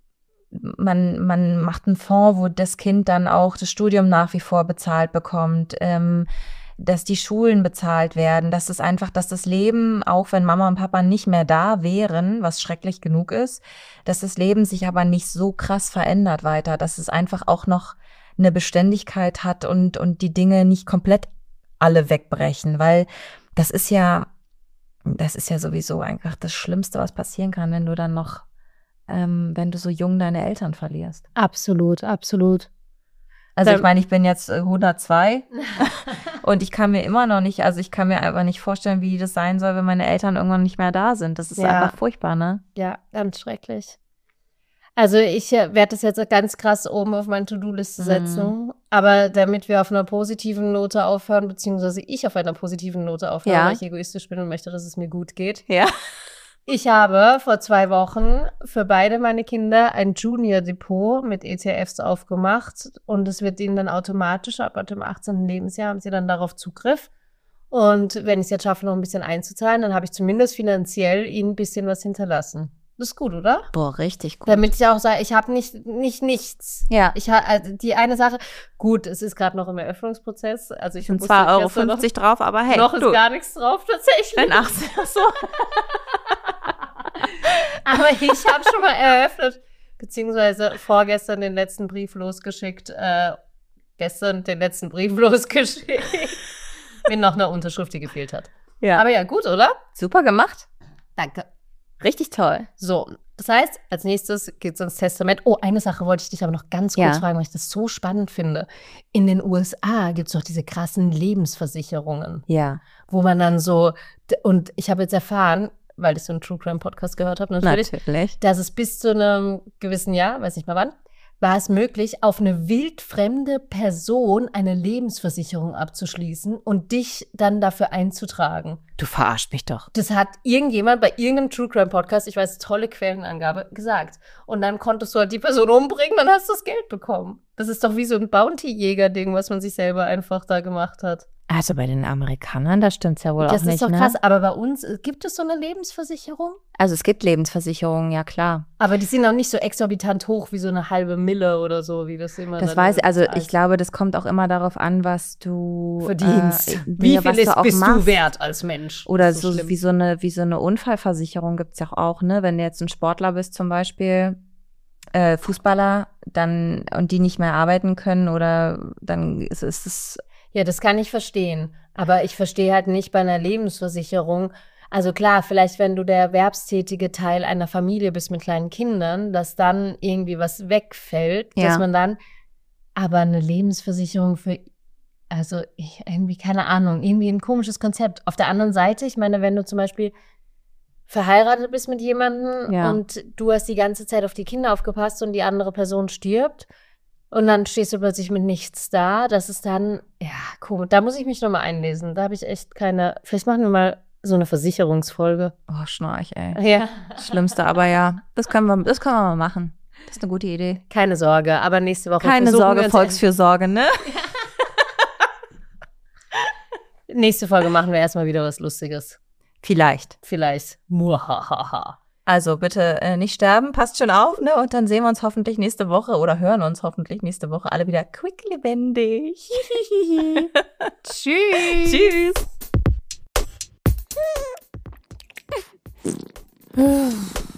man macht einen Fonds, wo das Kind dann auch das Studium nach wie vor bezahlt bekommt, dass die Schulen bezahlt werden, dass das Leben, auch wenn Mama und Papa nicht mehr da wären, was schrecklich genug ist, dass das Leben sich aber nicht so krass verändert weiter, dass es einfach auch noch eine Beständigkeit hat und die Dinge nicht komplett alle wegbrechen, weil das ist ja sowieso einfach das Schlimmste, was passieren kann, wenn du dann noch, wenn du so jung deine Eltern verlierst. Absolut, absolut. Also ich meine, ich bin jetzt 102 und ich kann mir einfach nicht vorstellen, wie das sein soll, wenn meine Eltern irgendwann nicht mehr da sind. Das ist einfach furchtbar, ne? Ja, ganz schrecklich. Also ich werde das jetzt ganz krass oben auf meine To-Do-Liste setzen. Aber damit wir auf einer positiven Note aufhören, beziehungsweise ich auf einer positiven Note aufhöre, weil ich egoistisch bin und möchte, dass es mir gut geht. Ja. Ich habe vor 2 Wochen für beide meine Kinder ein Junior-Depot mit ETFs aufgemacht. Und es wird ihnen dann automatisch, ab dem 18. Lebensjahr haben sie dann darauf Zugriff. Und wenn ich es jetzt schaffe, noch ein bisschen einzuzahlen, dann habe ich zumindest finanziell ihnen ein bisschen was hinterlassen. Das ist gut, oder? Boah, richtig gut. Damit ich auch sage, ich habe nicht nichts. Ja. Also die eine Sache, gut, es ist gerade noch im Eröffnungsprozess. Also ich sind 2,50 € drauf, aber hey. Noch ist gar nichts drauf tatsächlich. Wenn 18 so. Aber ich habe schon mal eröffnet, beziehungsweise vorgestern den letzten Brief losgeschickt. Gestern den letzten Brief losgeschickt. Mir noch eine Unterschrift, die gefehlt hat. Ja. Aber ja, gut, oder? Super gemacht. Danke. Richtig toll. So, das heißt, als nächstes geht's ins Testament. Oh, eine Sache wollte ich dich aber noch ganz kurz fragen, weil ich das so spannend finde. In den USA gibt's doch diese krassen Lebensversicherungen. Ja. Wo man dann so, und ich habe jetzt erfahren, weil ich so einen True Crime Podcast gehört habe, natürlich, dass es bis zu einem gewissen Jahr, weiß nicht mal wann, war es möglich, auf eine wildfremde Person eine Lebensversicherung abzuschließen und dich dann dafür einzutragen. Du verarscht mich doch. Das hat irgendjemand bei irgendeinem True Crime Podcast, ich weiß, tolle Quellenangabe, gesagt. Und dann konntest du halt die Person umbringen, dann hast du das Geld bekommen. Das ist doch wie so ein Bounty-Jäger-Ding, was man sich selber einfach da gemacht hat. Also bei den Amerikanern, da stimmt's ja wohl auch nicht, Das ist doch ne? krass, aber bei uns, gibt es so eine Lebensversicherung? Also es gibt Lebensversicherungen, ja klar. Aber die sind auch nicht so exorbitant hoch wie so eine halbe Mille oder so, wie das immer das weiß ich, also ich glaube, das kommt auch immer darauf an, was du verdienst. Wie viel bist du wert als Mensch? Oder so wie so eine Unfallversicherung gibt's ja auch, ne? Wenn du jetzt ein Sportler bist zum Beispiel, Fußballer, dann und die nicht mehr arbeiten können oder dann ist es. Ja, das kann ich verstehen. Aber ich verstehe halt nicht bei einer Lebensversicherung. Also klar, vielleicht wenn du der erwerbstätige Teil einer Familie bist mit kleinen Kindern, dass dann irgendwie was wegfällt, dass man dann, aber eine Lebensversicherung für, also irgendwie, keine Ahnung, irgendwie ein komisches Konzept. Auf der anderen Seite, ich meine, wenn du zum Beispiel verheiratet bist mit jemandem und du hast die ganze Zeit auf die Kinder aufgepasst und die andere Person stirbt, und dann stehst du plötzlich mit nichts da. Das ist dann, ja, komisch. Da muss ich mich nochmal einlesen. Da habe ich echt keine, vielleicht machen wir mal so eine Versicherungsfolge. Oh, Schnarch, ey. Ja. Schlimmste, aber ja, das können wir mal machen. Das ist eine gute Idee. Keine Sorge, aber nächste Woche keine Sorge, Volksfürsorge, ne? Nächste Folge machen wir erstmal wieder was Lustiges. Vielleicht. Muhahaha. Also bitte nicht sterben, passt schon auf, ne? Und dann sehen wir uns hoffentlich nächste Woche oder hören uns hoffentlich nächste Woche alle wieder quick lebendig. Tschüss. Tschüss.